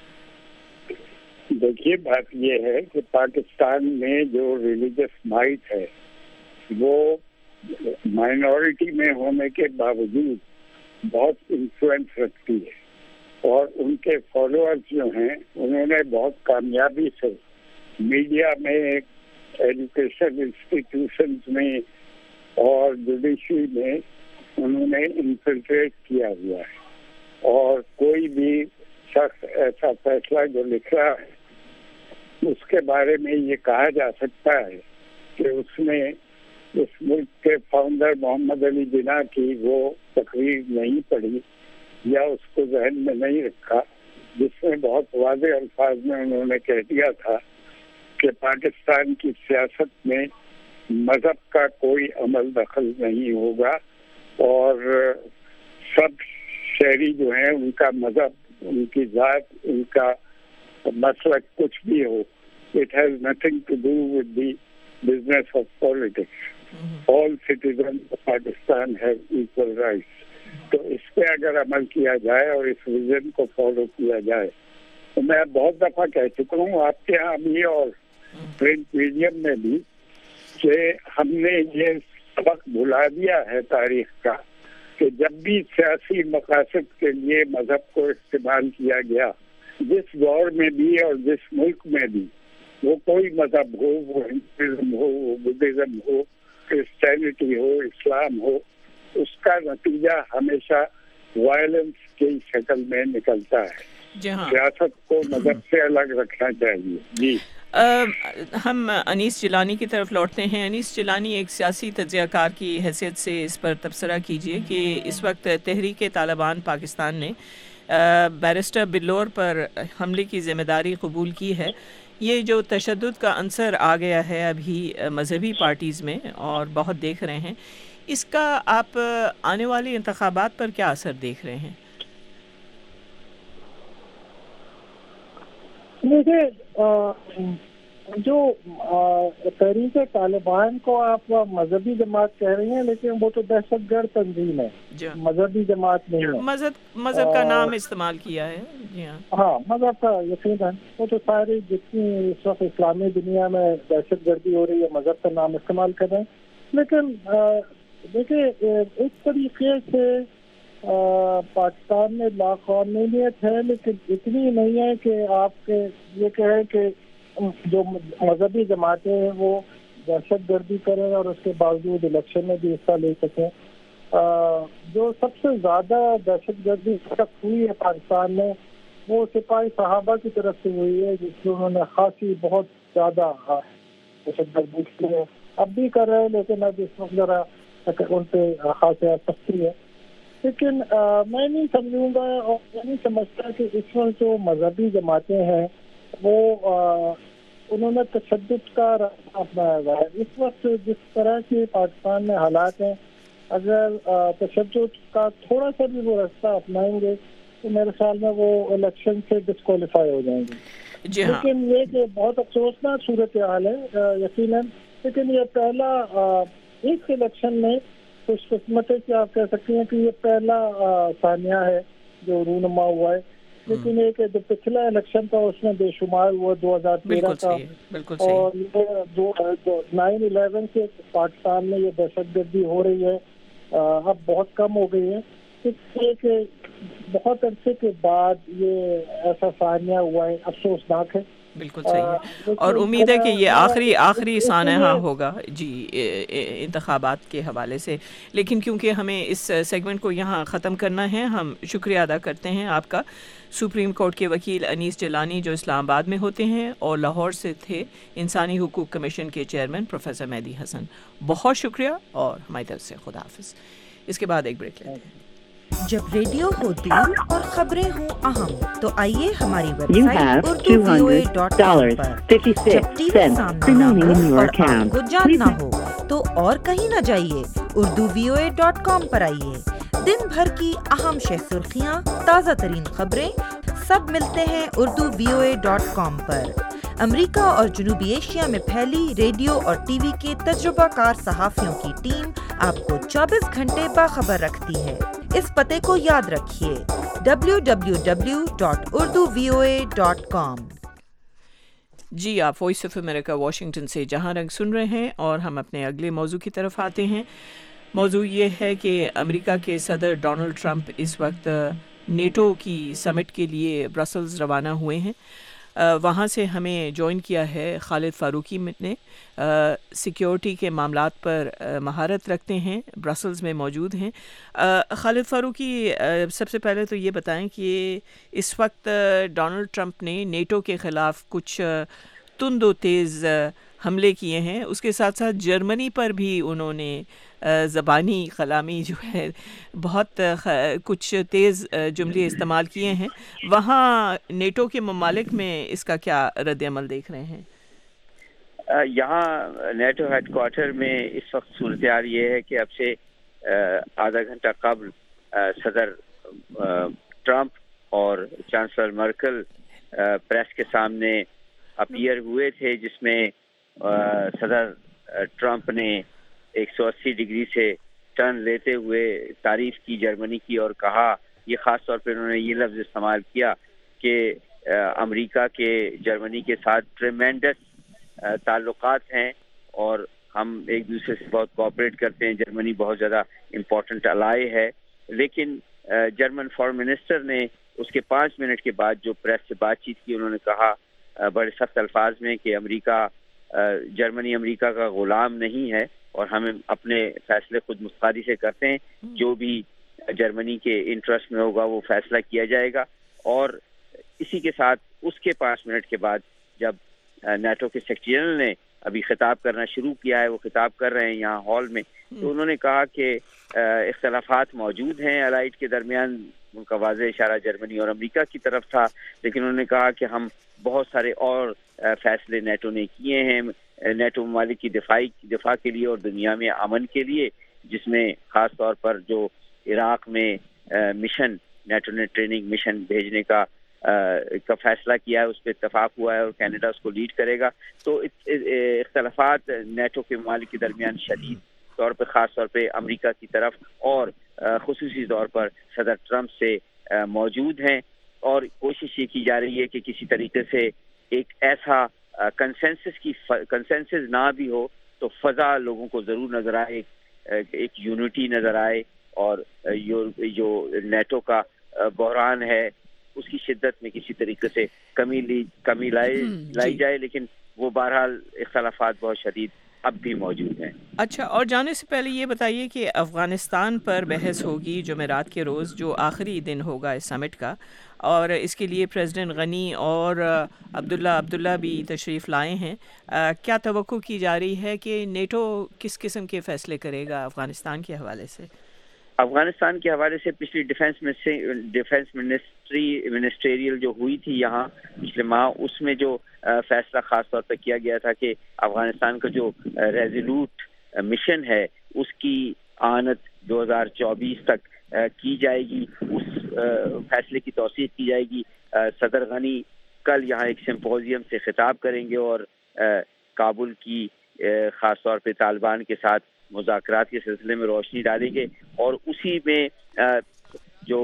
دیکھیے بات یہ ہے کہ پاکستان میں جو ریلیجس مائٹ ہے وہ مائنورٹی میں ہونے کے باوجود بہت انفلوئنس رکھتی ہے, اور ان کے فالوورز جو ہیں انہوں نے بہت کامیابی سے میڈیا میں, ایجوکیشن انسٹیٹیوشنز میں اور جوڈیشری میں انہوں نے انفلٹریٹ کیا ہوا ہے, اور کوئی بھی شخص ایسا فیصلہ جو لکھ رہا ہے اس کے بارے میں یہ کہا جا سکتا ہے کہ اس نے اس ملک کے فاؤنڈر محمد علی جناح کی وہ تقریر نہیں پڑھی یا اس کو ذہن میں نہیں رکھا, جس میں بہت واضح الفاظ میں انہوں نے کہہ دیا تھا کہ پاکستان کی سیاست میں مذہب کا کوئی عمل دخل نہیں ہوگا, اور سب شہری جو ہیں ان کا مذہب, ان کی ذات, ان کا مسلک کچھ بھی ہو, it has nothing to do with the business of politics. All citizens of Pakistan have equal rights. تو اس پہ اگر عمل کیا جائے اور اس ویژن کو فالو کیا جائے, تو میں بہت دفعہ کہہ چکا ہوں آپ کے یہاں بھی اور پرنٹ میڈیم میں بھی کہ ہم نے یہ سبق بھلا دیا ہے تاریخ کا کہ جب بھی سیاسی مقاصد کے لیے مذہب کو استعمال کیا گیا, جس دور میں بھی اور جس ملک میں بھی, وہ کوئی مذہب ہو, وہ ہندوازم ہو, وہ بدھزم ہو, کرسچینٹی ہو, اسلام ہو, اس کا نتیجہ ہمیشہ وائلنس کی شکل میں نکلتا ہے. سیاست کو مذہب سے الگ رکھنا چاہیے. جی ہم انیس جیلانی کی طرف لوٹتے ہیں. انیس جیلانی, ایک سیاسی تجزیہ کار کی حیثیت سے اس پر تبصرہ کیجیے کہ اس وقت تحریک طالبان پاکستان نے بیرسٹر بلور پر حملے کی ذمہ داری قبول کی ہے. یہ جو تشدد کا عنصر آ گیا ہے ابھی مذہبی پارٹیز میں اور بہت دیکھ رہے ہیں, اس کا آپ آنے والے انتخابات پر کیا اثر دیکھ رہے ہیں؟ دیکھیے, جو تحریک طالبان کو آپ مذہبی جماعت کہہ رہی ہیں, لیکن وہ تو دہشت گرد تنظیم ہے, مذہبی جماعت نہیں ہے. مذہب مذہب کا نام استعمال کیا ہے. جی ہاں ہاں مذہب کا یقیناً, وہ تو ساری جتنی اس وقت اسلامی دنیا میں دہشت گردی ہو رہی ہے مذہب کا نام استعمال کر رہے ہیں. لیکن دیکھیے اس طریقے سے پاکستان میں لاقانونیت ہے, لیکن اتنی نہیں ہے کہ آپ کے یہ کہیں کہ جو مذہبی جماعتیں ہیں وہ دہشت گردی کریں اور اس کے باوجود الیکشن میں بھی حصہ لے سکیں. جو سب سے زیادہ دہشت گردی سخت ہوئی ہے پاکستان میں وہ سپاہی صحابہ کی طرف سے ہوئی ہے, جس میں انہوں نے خاصی بہت زیادہ دہشت گردی کی ہے. اب بھی کر رہے ہیں, لیکن اب اس وقت ذرا ان پہ خاصی سختی ہے. لیکن میں نہیں سمجھوں گا اور میں نہیں سمجھتا کہ اس وقت جو مذہبی جماعتیں ہیں وہ انہوں نے تشدد کا راستہ اپنایا ہوا ہے. اس وقت جس طرح کے پاکستان میں حالات ہیں, اگر تشدد کا تھوڑا سا بھی وہ راستہ اپنائیں گے تو میرے خیال میں وہ الیکشن سے ڈسکوالیفائی ہو جائیں گے. جی ہاں. لیکن یہ کہ بہت افسوسناک صورتحال ہے یقیناً, لیکن یہ پہلا ایک الیکشن میں خوش قسمت ہے کہ آپ کہہ سکتے ہیں کہ یہ پہلا ثانیہ ہے جو رونما ہوا ہے. لیکن ایک جو پچھلا الیکشن تھا اس میں بے شمار ہوا دو ہزار تیرہ کا, اور یہ نائن الیون سے پاکستان میں یہ دہشت گردی ہو رہی ہے اب بہت کم ہو گئی ہے. ایک بہت عرصے کے بعد یہ ایسا ثانیہ ہوا ہے, افسوسناک ہے. بالکل صحیح ہے, اور امید ہے کہ یہ آخری آخری سانحہ ہوگا جی انتخابات کے حوالے سے. لیکن کیونکہ ہمیں اس سیگمنٹ کو یہاں ختم کرنا ہے, ہم شکریہ ادا کرتے ہیں آپ کا. سپریم کورٹ کے وکیل انیس جیلانی جو اسلام آباد میں ہوتے ہیں اور لاہور سے تھے انسانی حقوق کمیشن کے چیئرمین پروفیسر مہدی حسن, بہت شکریہ اور ہماری طرف سے خدا حافظ. اس کے بعد ایک بریک لیتے ہیں. جب ریڈیو ہو دور اور خبریں ہوں اہم تو آئیے ہماری website Urdu V O A dot com پر. جب ٹی وی سامنے نہ ہو اور آپ کو جاننا ہو تو اور کہیں نہ جائیے, Urdu V O A dot com پر آئیے. دن بھر کی اہم شہ سرخیاں, تازہ ترین خبریں سب ملتے ہیں Urdu V O A dot com پر. امریکہ اور جنوبی ایشیا میں پھیلی ریڈیو اور ٹی وی کے تجربہ کار صحافیوں کی ٹیم آپ کو چوبیس گھنٹے باخبر رکھتی ہے. اس پتے کو یاد رکھیے W W W dot Urdu V O A dot com. جی آپ وائس آف امریکہ واشنگٹن سے جہاں رنگ سن رہے ہیں, اور ہم اپنے اگلے موضوع کی طرف آتے ہیں. موضوع یہ ہے کہ امریکہ کے صدر ڈونلڈ ٹرمپ اس وقت نیٹو کی سمٹ کے لیے برسلز روانہ ہوئے ہیں. وہاں سے ہمیں جوائن کیا ہے خالد فاروقی نے, سیکیورٹی کے معاملات پر مہارت رکھتے ہیں, برسلز میں موجود ہیں. خالد فاروقی, سب سے پہلے تو یہ بتائیں کہ اس وقت ڈونلڈ ٹرمپ نے نیٹو کے خلاف کچھ تند و تیز حملے کیے ہیں, اس کے ساتھ ساتھ جرمنی پر بھی انہوں نے زبانی کلامی جو ہے بہت کچھ تیز جملے استعمال کیے ہیں. وہاں نیٹو کے ممالک میں اس کا کیا رد عمل دیکھ رہے ہیں؟ یہاں نیٹو ہیڈ کوارٹر میں اس وقت صورتحال یہ ہے کہ اب سے آدھا گھنٹہ قبل صدر ٹرمپ اور چانسلر مرکل پریس کے سامنے اپیئر ہوئے تھے, جس میں صدر ٹرمپ نے ایک سو اسی ڈگری سے ٹرن لیتے ہوئے تعریف کی جرمنی کی, اور کہا, یہ خاص طور پہ انہوں نے یہ لفظ استعمال کیا کہ امریکہ کے جرمنی کے ساتھ ٹریمینڈس تعلقات ہیں اور ہم ایک دوسرے سے بہت کوآپریٹ کرتے ہیں, جرمنی بہت زیادہ امپورٹنٹ الائی ہے. لیکن جرمن فارن منسٹر نے اس کے پانچ منٹ کے بعد جو پریس سے بات چیت کی, انہوں نے کہا بڑے سخت الفاظ میں کہ امریکہ جرمنی امریکہ کا غلام نہیں ہے اور ہم اپنے فیصلے خود مختاری سے کرتے ہیں, جو بھی جرمنی کے انٹرسٹ میں ہوگا وہ فیصلہ کیا جائے گا. اور اسی کے ساتھ اس کے پانچ منٹ کے بعد جب نیٹو کے سیکریٹری جنرل نے ابھی خطاب کرنا شروع کیا ہے, وہ خطاب کر رہے ہیں یہاں ہال میں, تو انہوں نے کہا کہ اختلافات موجود ہیں الائٹ کے درمیان. ان کا واضح اشارہ جرمنی اور امریکہ کی طرف تھا, لیکن انہوں نے کہا کہ ہم بہت سارے اور فیصلے نیٹو نے کیے ہیں نیٹو ممالک کی دفاعی دفاع کے لیے اور دنیا میں امن کے لیے, جس میں خاص طور پر جو عراق میں مشن نیٹو نے ٹریننگ مشن بھیجنے کا کا فیصلہ کیا ہے اس پہ اتفاق ہوا ہے اور کینیڈا اس کو لیڈ کرے گا. تو اختلافات نیٹو کے ممالک کے درمیان شدید طور پہ خاص طور پہ امریکہ کی طرف اور خصوصی طور پر صدر ٹرمپ سے موجود ہیں, اور کوشش یہ کی جا رہی ہے کہ کسی طریقے سے ایک ایسا کنسنسس کی کنسنسس نہ بھی ہو تو فضا لوگوں کو ضرور نظر آئے, ایک یونٹی نظر آئے, اور جو نیٹو کا بحران ہے اس کی شدت میں کسی طریقے سے کمی لی کمی لائی لائی جائے. لیکن وہ بہرحال اختلافات بہت شدید اب بھی موجود ہیں. اچھا, اور جانے سے پہلے یہ بتائیے کہ افغانستان پر بحث ہوگی جمعرات کے روز, جو آخری دن ہوگا اس سمٹ کا, اور اس کے لیے پریزیڈنٹ غنی اور عبداللہ عبداللہ بھی تشریف لائے ہیں. کیا توقع کی جا رہی ہے کہ نیٹو کس قسم کے فیصلے کرے گا افغانستان کے حوالے سے؟ افغانستان کے حوالے سے پچھلی ڈیفینس ڈیفینس منسٹری منسٹریل جو ہوئی تھی یہاں پچھلے ماہ، اس میں جو فیصلہ خاص طور پہ کیا گیا تھا کہ افغانستان کا جو ریزولوٹ مشن ہے اس کی اعانت دو ہزار چوبیس تک کی جائے گی، اس فیصلے کی توثیق کی جائے گی. صدر غنی کل یہاں ایک سمپوزیم سے خطاب کریں گے اور کابل کی خاص طور پہ طالبان کے ساتھ مذاکرات کے سلسلے میں روشنی ڈالیں گے، اور اسی میں جو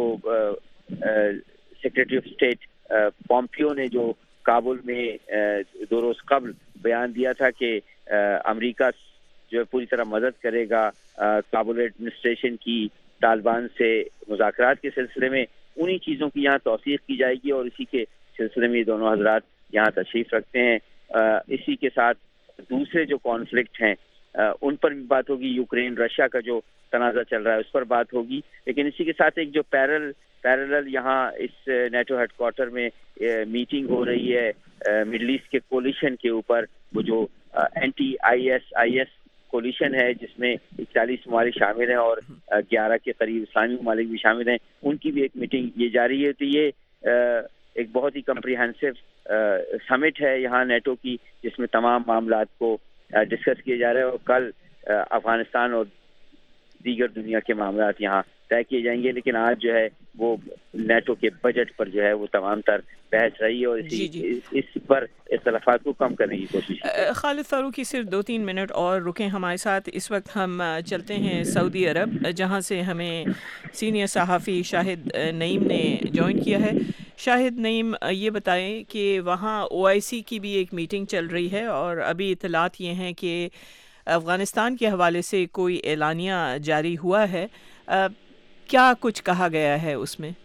سیکریٹری آف اسٹیٹ پومپیو نے جو کابل میں دو روز قبل بیان دیا تھا کہ امریکہ جو پوری طرح مدد کرے گا کابل ایڈمنسٹریشن کی طالبان سے مذاکرات کے سلسلے میں، انہی چیزوں کی یہاں توثیق کی جائے گی اور اسی کے سلسلے میں یہ دونوں حضرات یہاں تشریف رکھتے ہیں. اسی کے ساتھ دوسرے جو کانفلکٹ ہیں ان پر بھی بات ہوگی، یوکرین رشیا کا جو تنازع چل رہا ہے اس پر بات ہوگی. لیکن اسی کے ساتھ ایک جو پیرل پیرل یہاں اس نیٹو ہیڈ کوارٹر میں میٹنگ ہو رہی ہے مڈل ایسٹ کے کولیشن کے اوپر، وہ جو anti I S I S coalition ہے جس میں اکتالیس ممالک شامل ہیں اور گیارہ کے قریب اسلامی ممالک بھی شامل ہیں، ان کی بھی ایک میٹنگ یہ جاری ہے. تو یہ ایک بہت ہی کمپریہنسو سمٹ ہے یہاں نیٹو کی، جس میں تمام معاملات کو ڈسکس کیے جا رہے ہیں، اور کل افغانستان اور دیگر دنیا کے معاملات یہاں طے کیے جائیں گے. لیکن آج جو ہے وہ نیٹو کے بجٹ پر جو ہے وہ تمام تر بحث رہی ہے اور اسی جی جی. اس پر اختلافات کو کم کرنے کی کوشش. خالد فاروقی صرف دو تین منٹ اور رکیں ہمارے ساتھ. اس وقت ہم چلتے ہیں سعودی عرب، جہاں سے ہمیں سینئر صحافی شاہد نعیم نے جوائن کیا ہے. شاہد نعیم، یہ بتائیں کہ وہاں او آئی سی کی بھی ایک میٹنگ چل رہی ہے اور ابھی اطلاعات یہ ہیں کہ افغانستان کے حوالے سے کوئی اعلانیہ جاری ہوا ہے، کیا کچھ کہا گیا ہے اس میں؟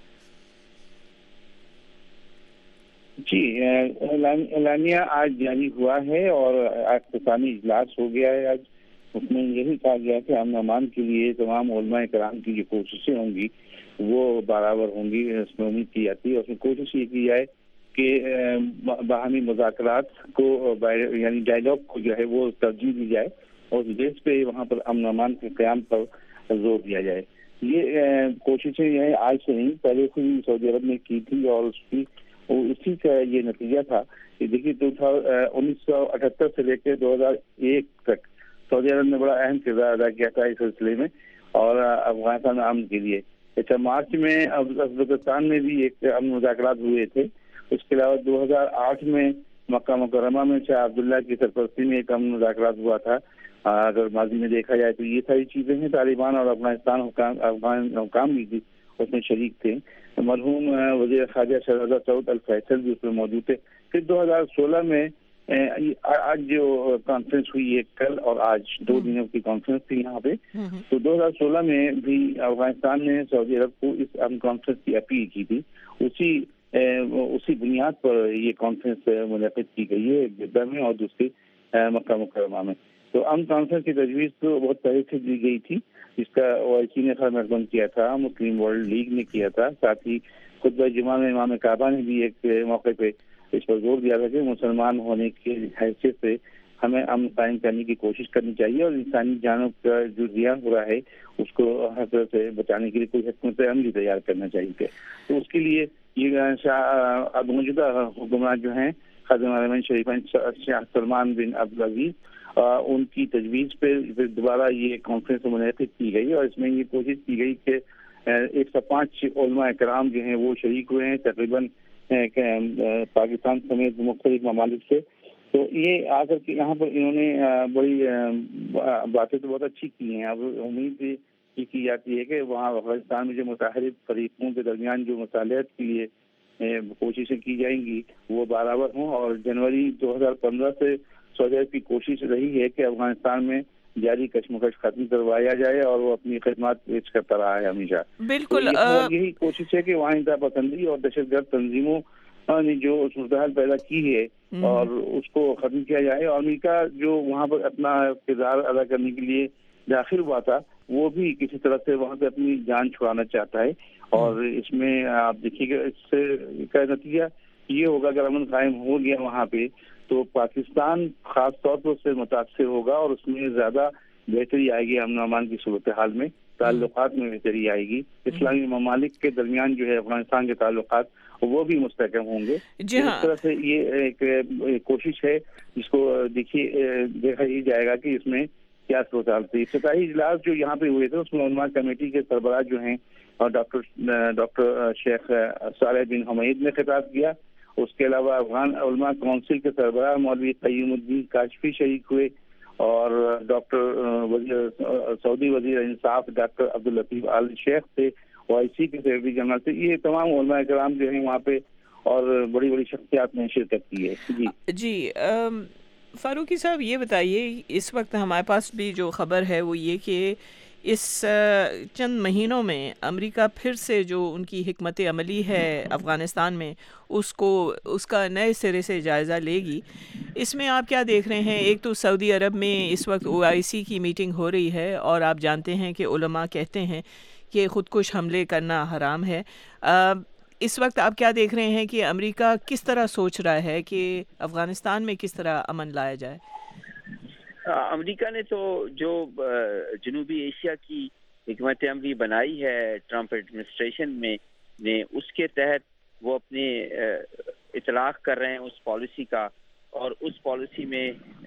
جی، اعلانیہ آج جاری ہوا ہے اور اختتامی اجلاس ہو گیا ہے. آج اس میں یہی کہا گیا کہ امن امان کے لیے تمام علماء کرام کی جو کوششیں ہوں گی وہ برابر ہوں گی. اس میں امید کی جاتی ہے، اس میں کوشش یہ کی جائے کہ باہمی مذاکرات کو یعنی ڈائیلاگ کو جو ہے وہ ترجیح دی جائے اور اس بیس پہ وہاں پر امن امان کے قیام پر زور دیا جائے. یہ کوششیں یہ ہے آج سے نہیں، پہلے سے ہی سعودی عرب نے کی تھی اور اس کی اسی کا یہ نتیجہ تھا کہ دیکھیے انیس سو اٹھہتر سے لے کے دو ہزار ایک تک سعودی عرب نے بڑا اہم کردار ادا کیا تھا اس سلسلے میں اور افغانستان امن کے لیے. اچھا، مارچ میں ازبکستان میں بھی ایک امن مذاکرات ہوئے تھے. اس کے علاوہ دو ہزار آٹھ میں مکہ مکرمہ میں شاہ عبداللہ کی سرپرستی میں ایک امن مذاکرات ہوا تھا. اگر ماضی میں دیکھا جائے تو یہ ساری چیزیں ہیں. طالبان اور افغانستان حکام افغان حکام بھی تھی اس میں شریک تھے. مرحوم وزیر خارجہ شہزادہ سعود الفیصل بھی اس میں موجود تھے. پھر دو ہزار سولہ میں آج جو کانفرنس ہوئی ہے کل اور آج دو دنوں کی کانفرنس تھی یہاں پہ، تو دو ہزار سولہ میں بھی افغانستان نے سعودی عرب کو اس امن کانفرنس کی اپیل کی تھی. اسی اسی بنیاد پر یہ کانفرنس منعقد کی گئی ہے، جدہ میں اور دوسری مکہ مکرمہ میں. تو امن کانفرنس کی تجویز تو بہت پہلے سے دی گئی تھی، جس کا او آئی سی نے خیر مقدم کیا تھا، مسلم ورلڈ لیگ نے کیا تھا، ساتھ ہی خطبہ جمعہ میں امام کعبہ نے بھی ایک موقع پہ اس پر زور دیا تھا کہ مسلمان ہونے کی حیثیت سے ہمیں امن قائم کرنے کی کوشش کرنی چاہیے اور انسانی جانوں کا جو زیان ہو رہا ہے اس کو ہر طرح سے بچانے کے لیے کوئی حکمت عملی تیار کرنا چاہیے. تو اس کے لیے یہ اب موجودہ حکمران جو ہیں خادم حرمین شریفین شاہ سلمان بن عبدالعزیز، ان کی تجویز پہ پھر دوبارہ یہ کانفرنس منعقد کی گئی اور اس میں یہ کوشش کی گئی کہ ایک سو پانچ علماء کرام جو ہیں وہ شریک ہوئے ہیں تقریباً پاکستان سمیت مختلف ممالک سے. تو یہ آ کر کے یہاں پر انہوں نے بڑی باتیں تو بہت اچھی کی ہیں. اب امید یہ کی جاتی ہے کہ وہاں افغانستان میں جو متحرک فریقوں کے درمیان جو مصالحت کے لیے کوششیں کی جائیں گی وہ برابر ہوں. اور جنوری دو ہزار پندرہ سے سعودی عرب کی کوشش رہی ہے کہ افغانستان میں جاری کشمکش ختم کروایا جائے اور وہ اپنی خدمات پیش کرتا رہا ہے ہمیشہ. بالکل یہی کوشش ہے کہ وہاں انتہا پسندی اور دہشت گرد تنظیموں نے جو صورتحال پیدا کی ہے اور اس کو ختم کیا جائے. اور امریکہ جو وہاں پر اپنا کردار ادا کرنے کے لیے داخل ہوا تھا وہ بھی کسی طرح سے وہاں سے اپنی جان چھڑانا چاہتا ہے. اور اس میں آپ دیکھیے کہ اس سے کا نتیجہ یہ ہوگا اگر امن قائم ہو گیا وہاں پہ تو پاکستان خاص طور پر اس سے متاثر ہوگا اور اس میں زیادہ بہتری آئے گی امن و امان کی صورتحال میں. تعلقات میں بہتری آئے گی، اسلامی ممالک کے درمیان جو ہے افغانستان کے تعلقات وہ بھی مستحکم ہوں گے. جی ہاں. اس طرح سے یہ ایک کوشش ہے جس کو دیکھیے دیکھا ہی جائے گا کہ اس میں کیا صورتحال تھی. افتتاحی اجلاس جو یہاں پہ ہوئے تھے اس میں علماء کمیٹی کے سربراہ جو ہیں اور ڈاکٹر ڈاکٹر شیخ صالح بن حمید نے خطاب کیا. اس کے علاوہ افغان علماء کونسل کے سربراہ مولوی قیوم الدین کاشفی شریک ہوئے اور ڈاکٹر سعودی وزیر انصاف ڈاکٹر عبداللطیف آل شیخ تھے، او آئی سی کے سیکرٹری جنرل تھے. یہ تمام علماء کرام جو ہیں وہاں پہ اور بڑی بڑی شخصیات نے شرکت کی ہے. جی جی فاروقی صاحب یہ بتائیے، اس وقت ہمارے پاس بھی جو خبر ہے وہ یہ کہ اس چند مہینوں میں امریکہ پھر سے جو ان کی حکمت عملی ہے افغانستان میں اس کو اس کا نئے سرے سے جائزہ لے گی. اس میں آپ کیا دیکھ رہے ہیں؟ ایک تو سعودی عرب میں اس وقت او آئی سی کی میٹنگ ہو رہی ہے اور آپ جانتے ہیں کہ علماء کہتے ہیں کہ خود کش حملے کرنا حرام ہے. اس وقت آپ کیا دیکھ رہے ہیں کہ امریکہ کس طرح سوچ رہا ہے کہ افغانستان میں کس طرح امن لایا جائے؟ امریکہ نے تو جو جنوبی ایشیا کی حکمت عملی بنائی ہے ٹرمپ ایڈمنسٹریشن میں نے، اس کے تحت وہ اپنے اطلاق کر رہے ہیں اس پالیسی کا، اور اس پالیسی میں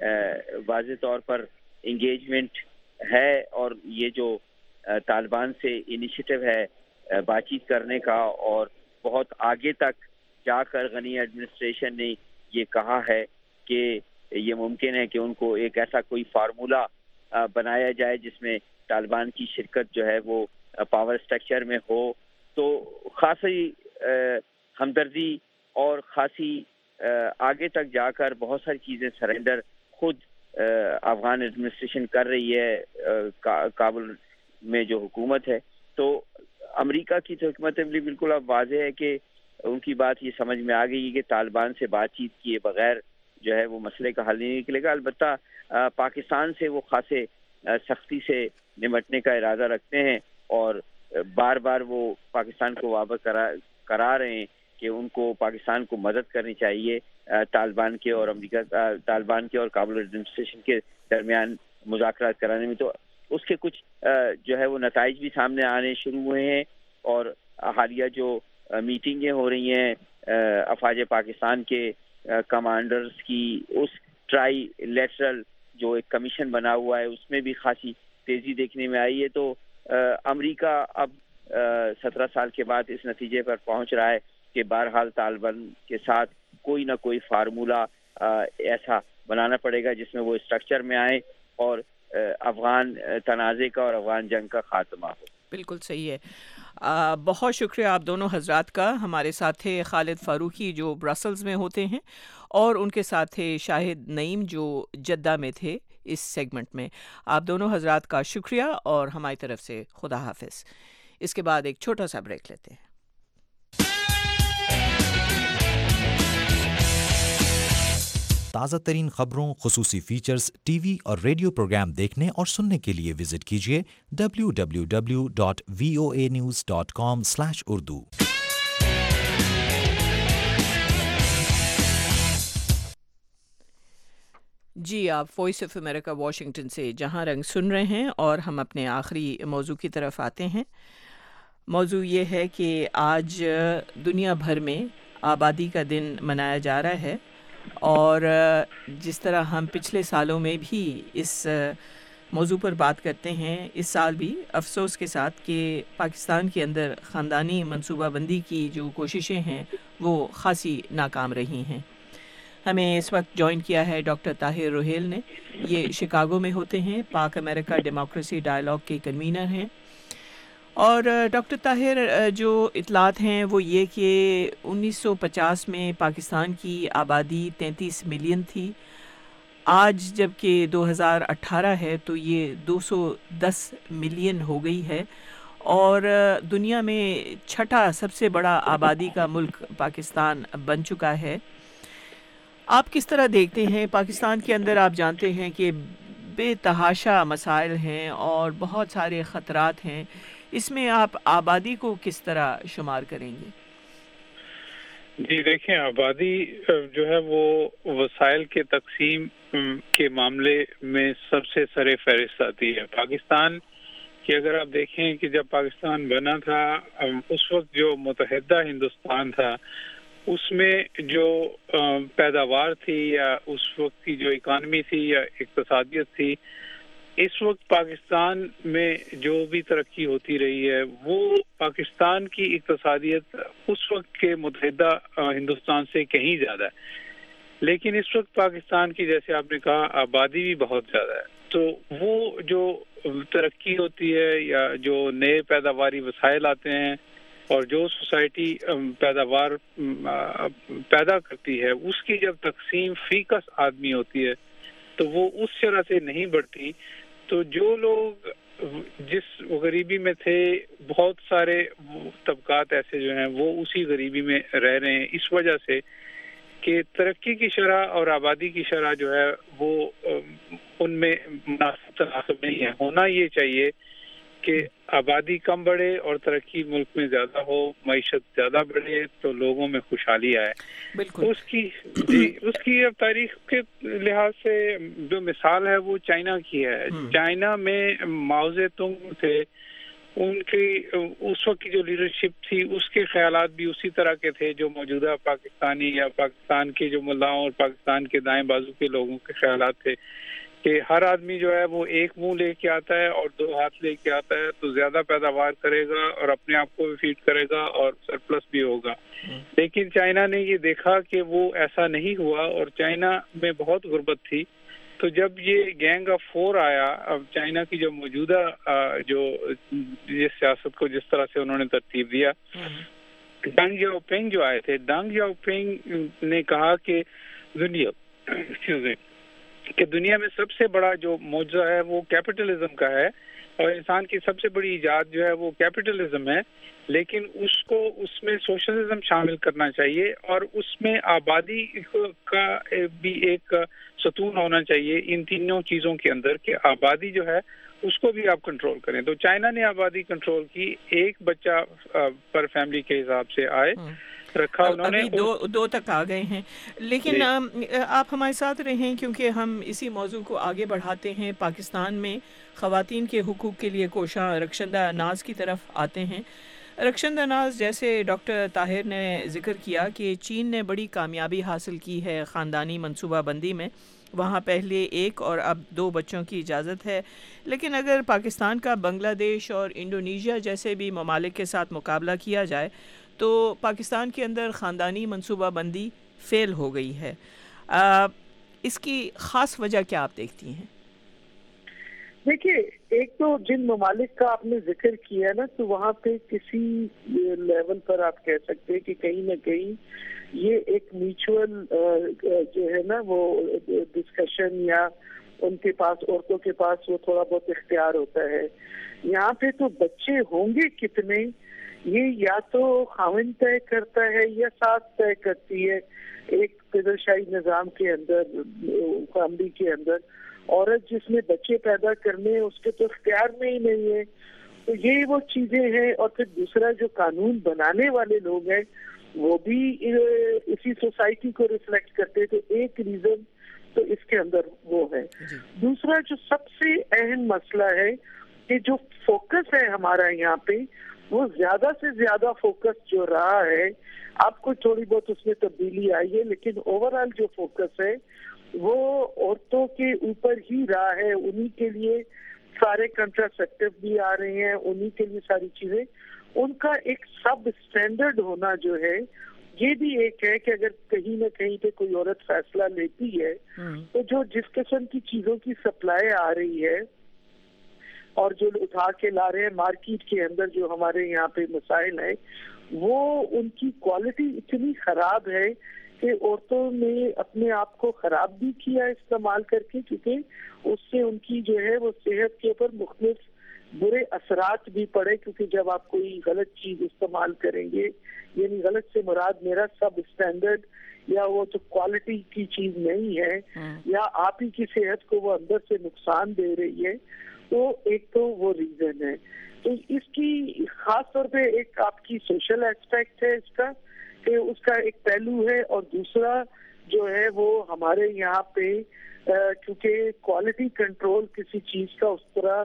واضح طور پر انگیجمنٹ ہے. اور یہ جو طالبان سے انیشیٹو ہے بات چیت کرنے کا، اور بہت آگے تک جا کر غنی ایڈمنسٹریشن نے یہ کہا ہے کہ یہ ممکن ہے کہ ان کو ایک ایسا کوئی فارمولا بنایا جائے جس میں طالبان کی شرکت جو ہے وہ پاور اسٹرکچر میں ہو. تو خاصی ہمدردی اور خاصی آگے تک جا کر بہت ساری چیزیں سرنڈر خود افغان ایڈمنسٹریشن کر رہی ہے کابل میں جو حکومت ہے. تو امریکہ کی تو حکمت عملی بالکل اب واضح ہے کہ ان کی بات یہ سمجھ میں آ گئی کہ طالبان سے بات چیت کیے بغیر جو ہے وہ مسئلے کا حل نہیں نکلے گا. البتہ پاکستان سے وہ خاصے سختی سے نمٹنے کا ارادہ رکھتے ہیں اور بار بار وہ پاکستان کو واپس کرا کرا رہے ہیں کہ ان کو پاکستان کو مدد کرنی چاہیے طالبان کے اور امریکہ طالبان کے اور کابل ایڈمنسٹریشن کے درمیان مذاکرات کرانے میں. تو اس کے کچھ جو ہے وہ نتائج بھی سامنے آنے شروع ہوئے ہیں، اور حالیہ جو میٹنگیں ہو رہی ہیں افواج پاکستان کے کمانڈرز کی، اس ٹرائی لیٹرل جو ایک کمیشن بنا ہوا ہے اس میں بھی خاصی تیزی دیکھنے میں آئی ہے. تو امریکہ اب سترہ سال کے بعد اس نتیجے پر پہنچ رہا ہے کہ بہرحال طالبان کے ساتھ کوئی نہ کوئی فارمولا ایسا بنانا پڑے گا جس میں وہ اسٹرکچر میں آئیں اور افغان تنازع کا اور افغان جنگ کا خاتمہ ہو. بالکل صحیح ہے. آ, بہت شکریہ آپ دونوں حضرات کا. ہمارے ساتھ تھے خالد فاروقی جو برسلز میں ہوتے ہیں، اور ان کے ساتھ تھے شاہد نعیم جو جدہ میں تھے اس سیگمنٹ میں. آپ دونوں حضرات کا شکریہ اور ہماری طرف سے خدا حافظ. اس کے بعد ایک چھوٹا سا بریک لیتے ہیں. تازہ ترین خبروں، خصوصی فیچرز، ٹی وی اور ریڈیو پروگرام دیکھنے اور سننے کے لیے وزٹ کیجیے W W W dot V O A news dot com slash Urdu. جی آپ وائس آف امریکہ واشنگٹن سے جہاں رنگ سن رہے ہیں، اور ہم اپنے آخری موضوع کی طرف آتے ہیں. موضوع یہ ہے کہ آج دنیا بھر میں آبادی کا دن منایا جا رہا ہے، اور جس طرح ہم پچھلے سالوں میں بھی اس موضوع پر بات کرتے ہیں، اس سال بھی افسوس کے ساتھ کہ پاکستان کے اندر خاندانی منصوبہ بندی کی جو کوششیں ہیں وہ خاصی ناکام رہی ہیں. ہمیں اس وقت جوائن کیا ہے ڈاکٹر طاہر روہیل نے. یہ شکاگو میں ہوتے ہیں، پاک امریکہ ڈیموکریسی ڈائیلاگ کے کنوینر ہیں. اور ڈاکٹر طاہر، جو اطلاعات ہیں وہ یہ کہ انیس سو پچاس میں پاکستان کی آبادی تینتیس ملین تھی. آج جب کہ دو ہزار اٹھارہ ہے تو یہ دو سو دس ملین ہو گئی ہے، اور دنیا میں چھٹا سب سے بڑا آبادی کا ملک پاکستان بن چکا ہے. آپ کس طرح دیکھتے ہیں پاکستان کے اندر؟ آپ جانتے ہیں کہ بے تحاشا مسائل ہیں اور بہت سارے خطرات ہیں. اس میں آپ آبادی کو کس طرح شمار کریں گے؟ جی دیکھیں، آبادی جو ہے وہ وسائل کے تقسیم کے معاملے میں سب سے سر فہرست آتی ہے. پاکستان کہ اگر آپ دیکھیں کہ جب پاکستان بنا تھا اس وقت جو متحدہ ہندوستان تھا اس میں جو پیداوار تھی یا اس وقت کی جو اکانومی تھی یا اقتصادیت تھی، اس وقت پاکستان میں جو بھی ترقی ہوتی رہی ہے وہ پاکستان کی اقتصادیت اس وقت کے متحدہ ہندوستان سے کہیں زیادہ ہے، لیکن اس وقت پاکستان کی جیسے آپ نے کہا آبادی بھی بہت زیادہ ہے، تو وہ جو ترقی ہوتی ہے یا جو نئے پیداواری وسائل آتے ہیں اور جو سوسائٹی پیداوار پیدا کرتی ہے اس کی جب تقسیم فی کس آدمی ہوتی ہے تو وہ اس شرح سے نہیں بڑھتی، تو جو لوگ جس غریبی میں تھے بہت سارے طبقات ایسے جو ہیں وہ اسی غریبی میں رہ رہے ہیں، اس وجہ سے کہ ترقی کی شرح اور آبادی کی شرح جو ہے وہ ان میں مناسب تناسب نہیں ہے۔ ہونا یہ چاہیے کہ آبادی کم بڑھے اور ترقی ملک میں زیادہ ہو، معیشت زیادہ بڑھے تو لوگوں میں خوشحالی آئے۔ بالکل اس کی جی اس کی اب تاریخ کے لحاظ سے جو مثال ہے وہ چائنا کی ہے۔ چائنا میں ماؤ زے تونگ تھے، ان کی اس وقت کی جو لیڈرشپ تھی اس کے خیالات بھی اسی طرح کے تھے جو موجودہ پاکستانی یا پاکستان کے جو ملاؤں اور پاکستان کے دائیں بازو کے لوگوں کے خیالات تھے کہ ہر آدمی جو ہے وہ ایک منہ لے کے آتا ہے اور دو ہاتھ لے کے آتا ہے تو زیادہ پیداوار کرے گا اور اپنے آپ کو بھی فیڈ کرے گا اور سرپلس بھی ہوگا۔ لیکن چائنا نے یہ دیکھا کہ وہ ایسا نہیں ہوا اور چائنا میں بہت غربت تھی، تو جب یہ گینگ آف فور آیا، اب چائنا کی جو موجودہ جو جس سیاست کو جس طرح سے انہوں نے ترتیب دیا، ڈانگ جاؤ پینگ جو آئے تھے، ڈانگ جاؤ پینگ نے کہا کہ دنیا کہ دنیا میں سب سے بڑا جو معجزہ ہے وہ کیپٹلزم کا ہے اور انسان کی سب سے بڑی ایجاد جو ہے وہ کیپٹلزم ہے، لیکن اس کو اس میں سوشلزم شامل کرنا چاہیے اور اس میں آبادی کا بھی ایک ستون ہونا چاہیے ان تینوں چیزوں کے اندر کہ آبادی جو ہے اس کو بھی آپ کنٹرول کریں۔ تو چائنا نے آبادی کنٹرول کی، ایک بچہ پر فیملی کے حساب سے آئے رکھا انہوں نے، ابھی دو دو تک آ گئے ہیں، لیکن آپ ہمارے ساتھ رہیں کیونکہ ہم اسی موضوع کو آگے بڑھاتے ہیں۔ پاکستان میں خواتین کے حقوق کے لیے کوشاں رخشندہ ناز کی طرف آتے ہیں۔ رخشندہ ناز، جیسے ڈاکٹر طاہر نے ذکر کیا کہ چین نے بڑی کامیابی حاصل کی ہے خاندانی منصوبہ بندی میں، وہاں پہلے ایک اور اب دو بچوں کی اجازت ہے، لیکن اگر پاکستان کا بنگلہ دیش اور انڈونیشیا جیسے بھی ممالک کے ساتھ مقابلہ کیا جائے تو پاکستان کے اندر خاندانی منصوبہ بندی فیل ہو گئی ہے۔ آ, اس کی خاص وجہ کیا آپ دیکھتی ہیں؟ دیکھیے، ایک تو جن ممالک کا آپ نے ذکر کیا نا تو وہاں پہ کسی لیول پر آپ کہہ سکتے ہیں کہ کہیں نہ کہیں یہ ایک میوچل جو ہے نا وہ ڈسکشن یا ان کے پاس عورتوں کے پاس وہ تھوڑا بہت اختیار ہوتا ہے۔ یہاں پہ تو بچے ہوں گے کتنے یہ یا تو خاوند طے کرتا ہے یا ساس طے کرتی ہے۔ ایک قدرشاہی نظام کے اندر، فیملی کے اندر عورت جس میں بچے پیدا کرنے اس کے تو اختیار میں ہی نہیں ہے، تو یہ وہ چیزیں ہیں۔ اور پھر دوسرا جو قانون بنانے والے لوگ ہیں وہ بھی اسی سوسائٹی کو ریفلیکٹ کرتے، تو ایک ریزن تو اس کے اندر وہ ہے۔ دوسرا جو سب سے اہم مسئلہ ہے کہ جو فوکس ہے ہمارا یہاں پہ وہ زیادہ سے زیادہ فوکس جو رہا ہے، آپ کو تھوڑی بہت اس میں تبدیلی آئی ہے لیکن اوور آل جو فوکس ہے وہ عورتوں کے اوپر ہی رہا ہے۔ انہی کے لیے سارے کنٹراسیپٹیو بھی آ رہے ہیں، انہی کے لیے ساری چیزیں، ان کا ایک سب اسٹینڈرڈ ہونا جو ہے یہ بھی ایک ہے کہ اگر کہیں نہ کہیں پہ کوئی عورت فیصلہ لیتی ہے تو جو جس قسم کی چیزوں کی سپلائی آ رہی ہے اور جو اٹھا کے لا رہے ہیں مارکیٹ کے اندر، جو ہمارے یہاں پہ مسائل ہیں وہ ان کی کوالٹی اتنی خراب ہے کہ عورتوں نے اپنے آپ کو خراب بھی کیا استعمال کر کے، کیونکہ اس سے ان کی جو ہے وہ صحت کے اوپر مختلف برے اثرات بھی پڑے، کیونکہ جب آپ کوئی غلط چیز استعمال کریں گے، یعنی غلط سے مراد میرا سب اسٹینڈرڈ یا وہ جو کوالٹی کی چیز نہیں ہے یا آپ ہی کی صحت کو وہ اندر سے نقصان دے رہی ہے، تو ایک تو وہ ریزن ہے۔ تو اس کی خاص طور پہ ایک آپ کی سوشل ایسپیکٹ ہے اس کا کہ اس کا ایک پہلو ہے، اور دوسرا جو ہے وہ ہمارے یہاں پہ کیونکہ کوالٹی کنٹرول کسی چیز کا اس طرح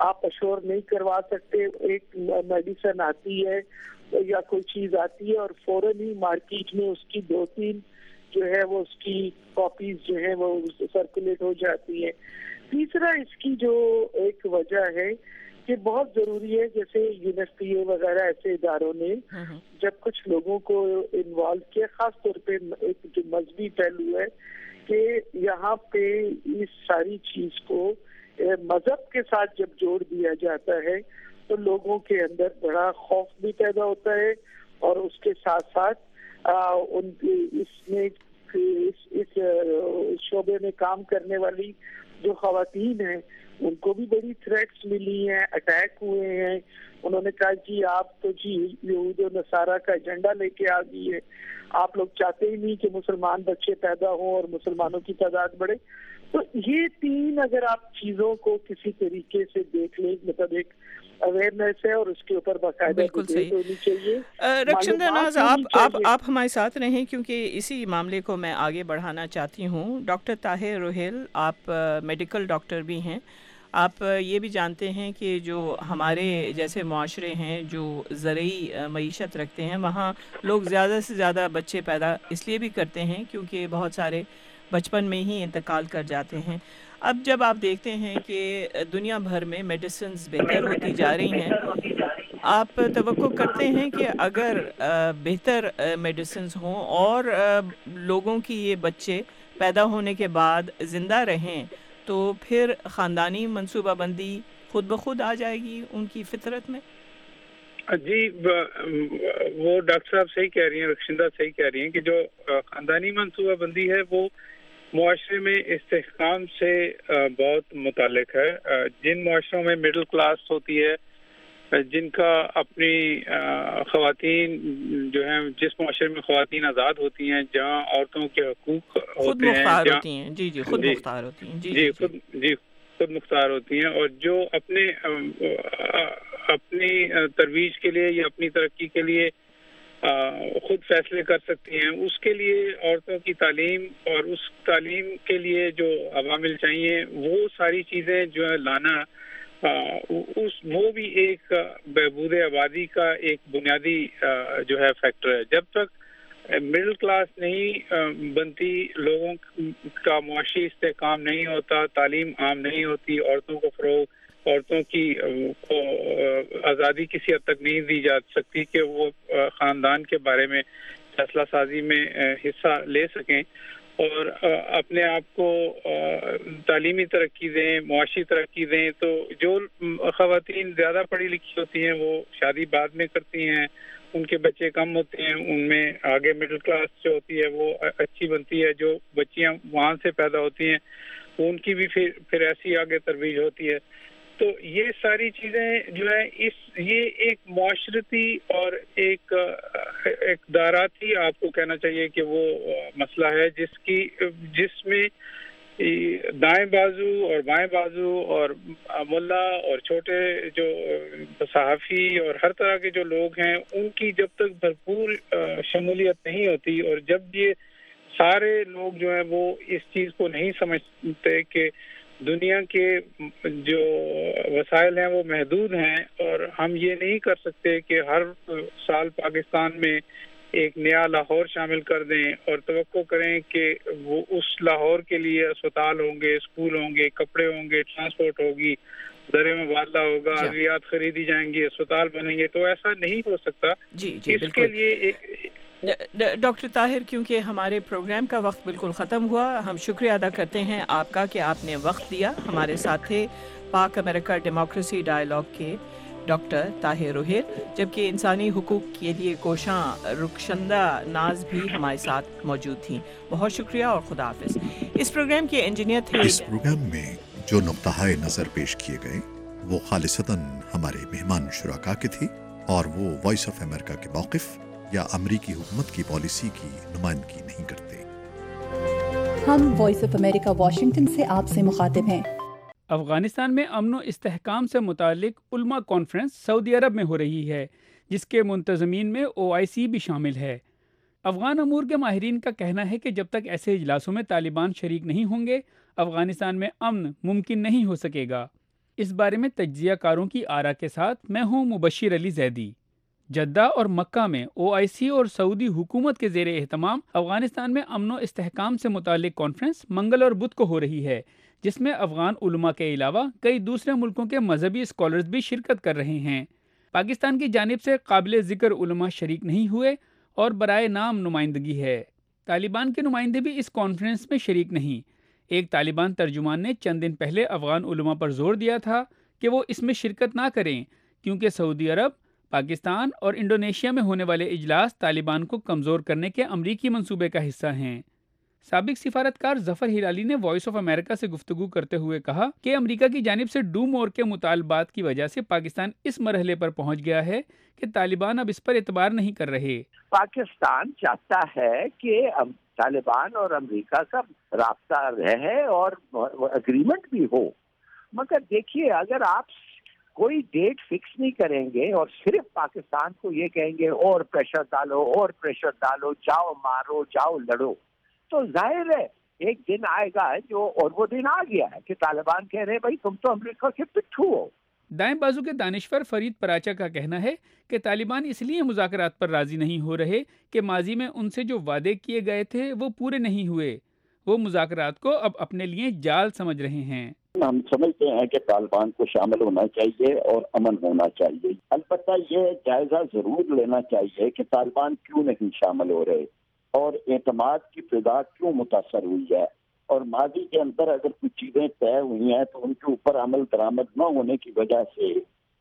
آپ اشور نہیں کروا سکتے. ایک میڈیسن آتی ہے یا کوئی چیز آتی ہے اور فوراً ہی مارکیٹ میں اس کی دو تین جو ہے وہ اس کی کاپیز جو ہے وہ سرکولیٹ ہو جاتی ہیں. تیسرا اس کی جو ایک وجہ ہے کہ بہت ضروری ہے, جیسے یونیورسٹی وغیرہ ایسے اداروں نے جب کچھ لوگوں کو انوالو کیا, خاص طور پہ ایک جو مذہبی پہلو ہے کہ یہاں پہ اس ساری چیز کو مذہب کے ساتھ جب جوڑ دیا جاتا ہے تو لوگوں کے اندر بڑا خوف بھی پیدا ہوتا ہے, اور اس کے ساتھ ساتھ ان اس میں اس, اس شعبے میں کام کرنے والی جو خواتین ہیں ان کو بھی بڑی تھریٹس ملی ہیں, اٹیک ہوئے ہیں. انہوں نے کہا جی آپ تو جی یہود و نصارہ کا ایجنڈا لے کے آ گئی ہے, آپ لوگ چاہتے ہی نہیں کہ مسلمان بچے پیدا ہوں اور مسلمانوں کی تعداد بڑھے. تو یہ تین اگر آپ چیزوں کو کسی طریقے سے دیکھ لیں, مطلب ایک اویئرنیس ہے اور اس کے اوپر باقاعدہ بالکل صحیح ہونی چاہیے. رکشندہ ناز آپ آپ آپ ہمارے ساتھ رہیں کیونکہ اسی معاملے کو میں آگے بڑھانا چاہتی ہوں. ڈاکٹر طاہر روہیل, آپ میڈیکل ڈاکٹر بھی ہیں, آپ یہ بھی جانتے ہیں کہ جو ہمارے جیسے معاشرے ہیں جو زرعی معیشت رکھتے ہیں وہاں لوگ زیادہ سے زیادہ بچے پیدا اس لیے بھی کرتے ہیں کیونکہ بہت سارے بچپن میں ہی انتقال کر جاتے ہیں. اب جب آپ دیکھتے ہیں کہ دنیا بھر میں میڈیسنز بہتر ہوتی جا رہی ہیں, آپ توقع کرتے ہیں کہ اگر بہتر میڈیسنز ہوں اور لوگوں کی یہ بچے پیدا ہونے کے بعد زندہ رہیں تو پھر خاندانی منصوبہ بندی خود بخود آ جائے گی ان کی فطرت میں؟ جی وہ ڈاکٹر صاحب صحیح کہہ رہی ہیں, رکشندہ صحیح کہہ رہی ہیں کہ جو خاندانی منصوبہ بندی ہے وہ معاشرے میں استحکام سے بہت متعلق ہے. جن معاشروں میں مڈل کلاس ہوتی ہے, جن کا اپنی خواتین جو ہیں, جس معاشرے میں خواتین آزاد ہوتی ہیں, جہاں عورتوں کے حقوق خود مختار ہوتی ہیں, جی جی خود مختار ہوتی ہیں, جی خود جی خود مختار ہوتی ہیں, اور جو اپنے اپنی ترویج کے لیے یا اپنی ترقی کے لیے خود فیصلے کر سکتی ہیں, اس کے لیے عورتوں کی تعلیم اور اس تعلیم کے لیے جو عوامل چاہیے وہ ساری چیزیں جو ہے لانا, اس وہ بھی ایک بہبود آبادی کا ایک بنیادی جو ہے فیکٹر ہے. جب تک مڈل کلاس نہیں بنتی, لوگوں کا معاشی استحکام نہیں ہوتا, تعلیم عام نہیں ہوتی, عورتوں کو فروغ, عورتوں کی کو آزادی کسی حد تک نہیں دی جا سکتی کہ وہ خاندان کے بارے میں فیصلہ سازی میں حصہ لے سکیں اور اپنے آپ کو تعلیمی ترقی دیں, معاشی ترقی دیں. تو جو خواتین زیادہ پڑھی لکھی ہوتی ہیں وہ شادی بعد میں کرتی ہیں, ان کے بچے کم ہوتے ہیں, ان میں آگے مڈل کلاس جو ہوتی ہے وہ اچھی بنتی ہے. جو بچیاں وہاں سے پیدا ہوتی ہیں ان کی بھی پھر پھر ایسی آگے ترویج ہوتی ہے. تو یہ ساری چیزیں جو ہے اس یہ ایک معاشرتی اور ایک اقداراتی آپ کو کہنا چاہیے کہ وہ مسئلہ ہے جس کی جس میں دائیں بازو اور بائیں بازو اور ملا اور چھوٹے جو صحافی اور ہر طرح کے جو لوگ ہیں ان کی جب تک بھرپور شمولیت نہیں ہوتی اور جب یہ سارے لوگ جو ہیں وہ اس چیز کو نہیں سمجھتے کہ دنیا کے جو وسائل ہیں وہ محدود ہیں اور ہم یہ نہیں کر سکتے کہ ہر سال پاکستان میں ایک نیا لاہور شامل کر دیں اور توقع کریں کہ وہ اس لاہور کے لیے اسپتال ہوں گے, اسکول ہوں گے, کپڑے ہوں گے, ٹرانسپورٹ ہوگی, زر مبادلہ ہوگا, ادویات خریدی جائیں گی, اسپتال بنیں گے. تو ایسا نہیں ہو سکتا. جی جی اس کے لیے ایک ڈاکٹر طاہر, کیونکہ ہمارے پروگرام کا وقت بالکل ختم ہوا, ہم شکریہ ادا کرتے ہیں آپ کا کہ آپ نے وقت دیا. ہمارے ساتھ تھے پاک امریکہ ڈیموکریسی ڈائیلاگ کے ڈاکٹر طاہر روہیل, جبکہ انسانی حقوق کے لیے کوشاں رکشندہ ناز بھی ہمارے ساتھ موجود تھیں. بہت شکریہ اور خدا حافظ. اس پروگرام کے انجینئر تھے. اس پروگرام میں جو نقطۂ نظر پیش کیے گئے وہ خالصتاً ہمارے مہمان شرکا کے تھے اور وہ وائس آف امریکہ کے موقف یا امریکی حکومت کی پالیسی کی نمائندگی نہیں کرتے. ہم وائس آف امریکہ واشنگٹن سے آپ سے مخاطب ہیں. افغانستان میں امن و استحکام سے متعلق علماء کانفرنس سعودی عرب میں ہو رہی ہے, جس کے منتظمین میں او آئی سی بھی شامل ہے. افغان امور کے ماہرین کا کہنا ہے کہ جب تک ایسے اجلاسوں میں طالبان شریک نہیں ہوں گے افغانستان میں امن ممکن نہیں ہو سکے گا. اس بارے میں تجزیہ کاروں کی آرا کے ساتھ میں ہوں مبشر علی زیدی۔ جدہ اور مکہ میں او آئی سی اور سعودی حکومت کے زیر اہتمام افغانستان میں امن و استحکام سے متعلق کانفرنس منگل اور بدھ کو ہو رہی ہے، جس میں افغان علماء کے علاوہ کئی دوسرے ملکوں کے مذہبی اسکالرز بھی شرکت کر رہے ہیں۔ پاکستان کی جانب سے قابل ذکر علماء شریک نہیں ہوئے اور برائے نام نمائندگی ہے۔ طالبان کے نمائندے بھی اس کانفرنس میں شریک نہیں۔ ایک طالبان ترجمان نے چند دن پہلے افغان علماء پر زور دیا تھا کہ وہ اس میں شرکت نہ کریں کیونکہ سعودی عرب، پاکستان اور انڈونیشیا میں ہونے والے اجلاس طالبان کو کمزور کرنے کے امریکی منصوبے کا حصہ ہیں۔ سابق سفارتکار ظفر ہلالی نے وائس آف امریکہ سے گفتگو کرتے ہوئے کہا کہ امریکہ کی جانب سے ڈو مور کے مطالبات کی وجہ سے پاکستان اس مرحلے پر پہنچ گیا ہے کہ طالبان اب اس پر اعتبار نہیں کر رہے۔ پاکستان چاہتا ہے کہ طالبان اور امریکہ کا رابطہ رہے اور اگریمنٹ بھی ہو، مگر دیکھیے اگر آپ کوئی ڈیٹ فکس نہیں کریں گے اور صرف پاکستان کو یہ کہیں گے اور پریشر ڈالو اور پریشر ڈالو، جاؤ مارو جاؤ لڑو، تو ظاہر ہے ایک دن آئے گا جو، اور وہ دن آ گیا ہے کہ طالبان کہہ رہے ہیں بھائی تم تو امریکہ کے پٹھو ہو۔ دائیں بازو کے دانشور فرید پراچا کا کہنا ہے کہ طالبان اس لیے مذاکرات پر راضی نہیں ہو رہے کہ ماضی میں ان سے جو وعدے کیے گئے تھے وہ پورے نہیں ہوئے۔ وہ مذاکرات کو اب اپنے لیے جال سمجھ رہے ہیں۔ ہم سمجھتے ہیں کہ طالبان کو شامل ہونا چاہیے اور امن ہونا چاہیے، البتہ یہ جائزہ ضرور لینا چاہیے کہ طالبان کیوں نہیں شامل ہو رہے اور اعتماد کی فضا کیوں متاثر ہوئی ہے، اور ماضی کے اندر اگر کچھ چیزیں طے ہوئی ہیں تو ان کے اوپر عمل درآمد نہ ہونے کی وجہ سے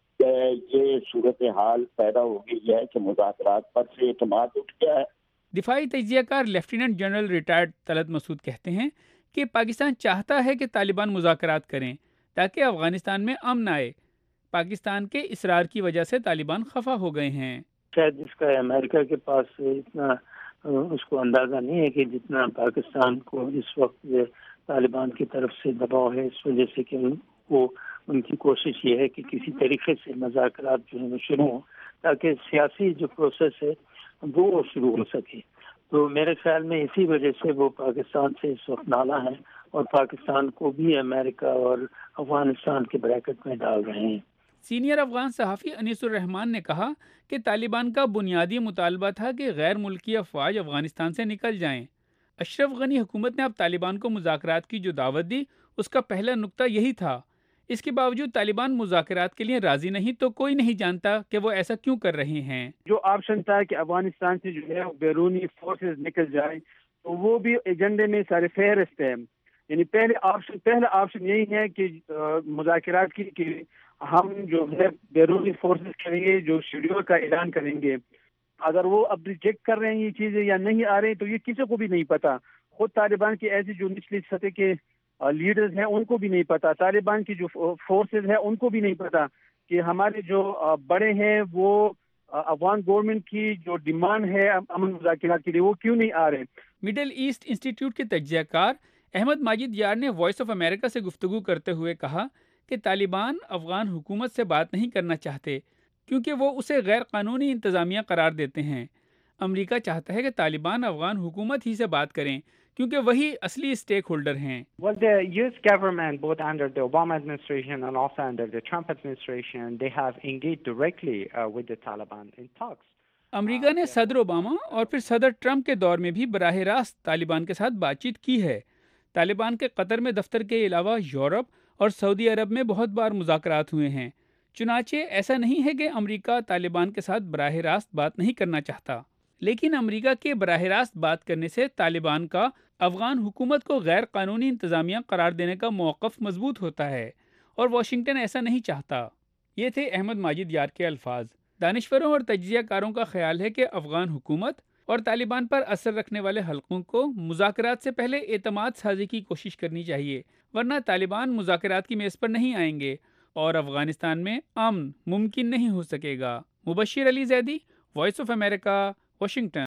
یہ صورتحال پیدا ہو گئی ہے کہ مذاکرات پر سے اعتماد اٹھ گیا ہے۔ دفاعی تجزیہ کار lieutenant general retired Talat Masood کہتے ہیں کہ پاکستان چاہتا ہے کہ طالبان مذاکرات کریں تاکہ افغانستان میں امن آئے۔ پاکستان کے اصرار کی وجہ سے طالبان خفا ہو گئے ہیں۔ شاید اس کا امریکہ کے پاس اتنا اس کو اندازہ نہیں ہے کہ جتنا پاکستان کو اس وقت طالبان کی طرف سے دباؤ ہے، اس وجہ سے کہ وہ ان کی کوشش یہ ہے کہ کسی طریقے سے مذاکرات جو ہے شروع ہوں تاکہ سیاسی جو پروسیس ہے وہ شروع ہو سکے۔ تو میرے خیال میں اسی وجہ سے وہ پاکستان سے اس وقت نالا ہیں اور پاکستان کو بھی امریکہ اور افغانستان کے بریکٹ میں ڈال رہے ہیں۔ سینئر افغان صحافی انیس الرحمان نے کہا کہ طالبان کا بنیادی مطالبہ تھا کہ غیر ملکی افواج افغانستان سے نکل جائیں۔ اشرف غنی حکومت نے اب طالبان کو مذاکرات کی جو دعوت دی اس کا پہلا نقطہ یہی تھا۔ اس کے باوجود طالبان مذاکرات کے لیے راضی نہیں تو کوئی نہیں جانتا کہ وہ ایسا کیوں کر رہے ہیں۔ جو آپشن تھا کہ افغانستان سے جو ہے بیرونی فورسز نکل جائیں تو وہ بھی ایجنڈے میں سارے فہرست ہے، یعنی پہلے آپشن پہلا آپشن یہی ہے کہ مذاکرات کی کہ ہم جو ہے بیرونی فورسز کریں گے، جو شیڈول کا اعلان کریں گے۔ اگر وہ اب ریجیکٹ کر رہے ہیں یہ چیزیں یا نہیں آ رہی تو یہ کسی کو بھی نہیں پتا، خود طالبان کی ایسی جو نچلی سطح کے لیڈرز ہیں ان کو بھی نہیں پتا، طالبان کی جو فورسز ہیں ان کو بھی نہیں پتا کہ ہمارے جو بڑے ہیں وہ افغان گورنمنٹ کی جو ڈیمانڈ ہے امن مذاکرات کے لیے وہ کیوں نہیں آ رہے۔ مڈل ایسٹ انسٹیٹیوٹ کے تجزیہ کار احمد ماجد یار نے وائس آف امریکہ سے گفتگو کرتے ہوئے کہا کہ طالبان افغان حکومت سے بات نہیں کرنا چاہتے کیونکہ وہ اسے غیر قانونی انتظامیہ قرار دیتے ہیں۔ امریکہ چاہتا ہے کہ طالبان افغان حکومت ہی سے بات کریں کیونکہ وہی اصلی اسٹیک ہولڈر ہیں۔ Well, the U S government, both under the Obama administration and also under the Trump administration, they have engaged directly uh, with the Taliban in talks. America نے صدر اوباما اور پھر صدر ٹرمپ کے دور میں بھی براہ راست طالبان کے ساتھ بات چیت کی ہے۔ طالبان کے قطر میں دفتر کے علاوہ یورپ اور سعودی عرب میں بہت بار مذاکرات ہوئے ہیں۔ چنانچہ ایسا نہیں ہے کہ امریکہ طالبان کے ساتھ براہ راست بات نہیں کرنا چاہتا، لیکن امریکہ کے براہ راست بات کرنے سے طالبان کا افغان حکومت کو غیر قانونی انتظامیہ قرار دینے کا موقف مضبوط ہوتا ہے اور واشنگٹن ایسا نہیں چاہتا۔ یہ تھے احمد ماجد یار کے الفاظ۔ دانشوروں اور تجزیہ کاروں کا خیال ہے کہ افغان حکومت اور طالبان پر اثر رکھنے والے حلقوں کو مذاکرات سے پہلے اعتماد سازی کی کوشش کرنی چاہیے، ورنہ طالبان مذاکرات کی میز پر نہیں آئیں گے اور افغانستان میں امن ممکن نہیں ہو سکے گا۔ Mubashir Ali Zaidi, voice of America, Washington.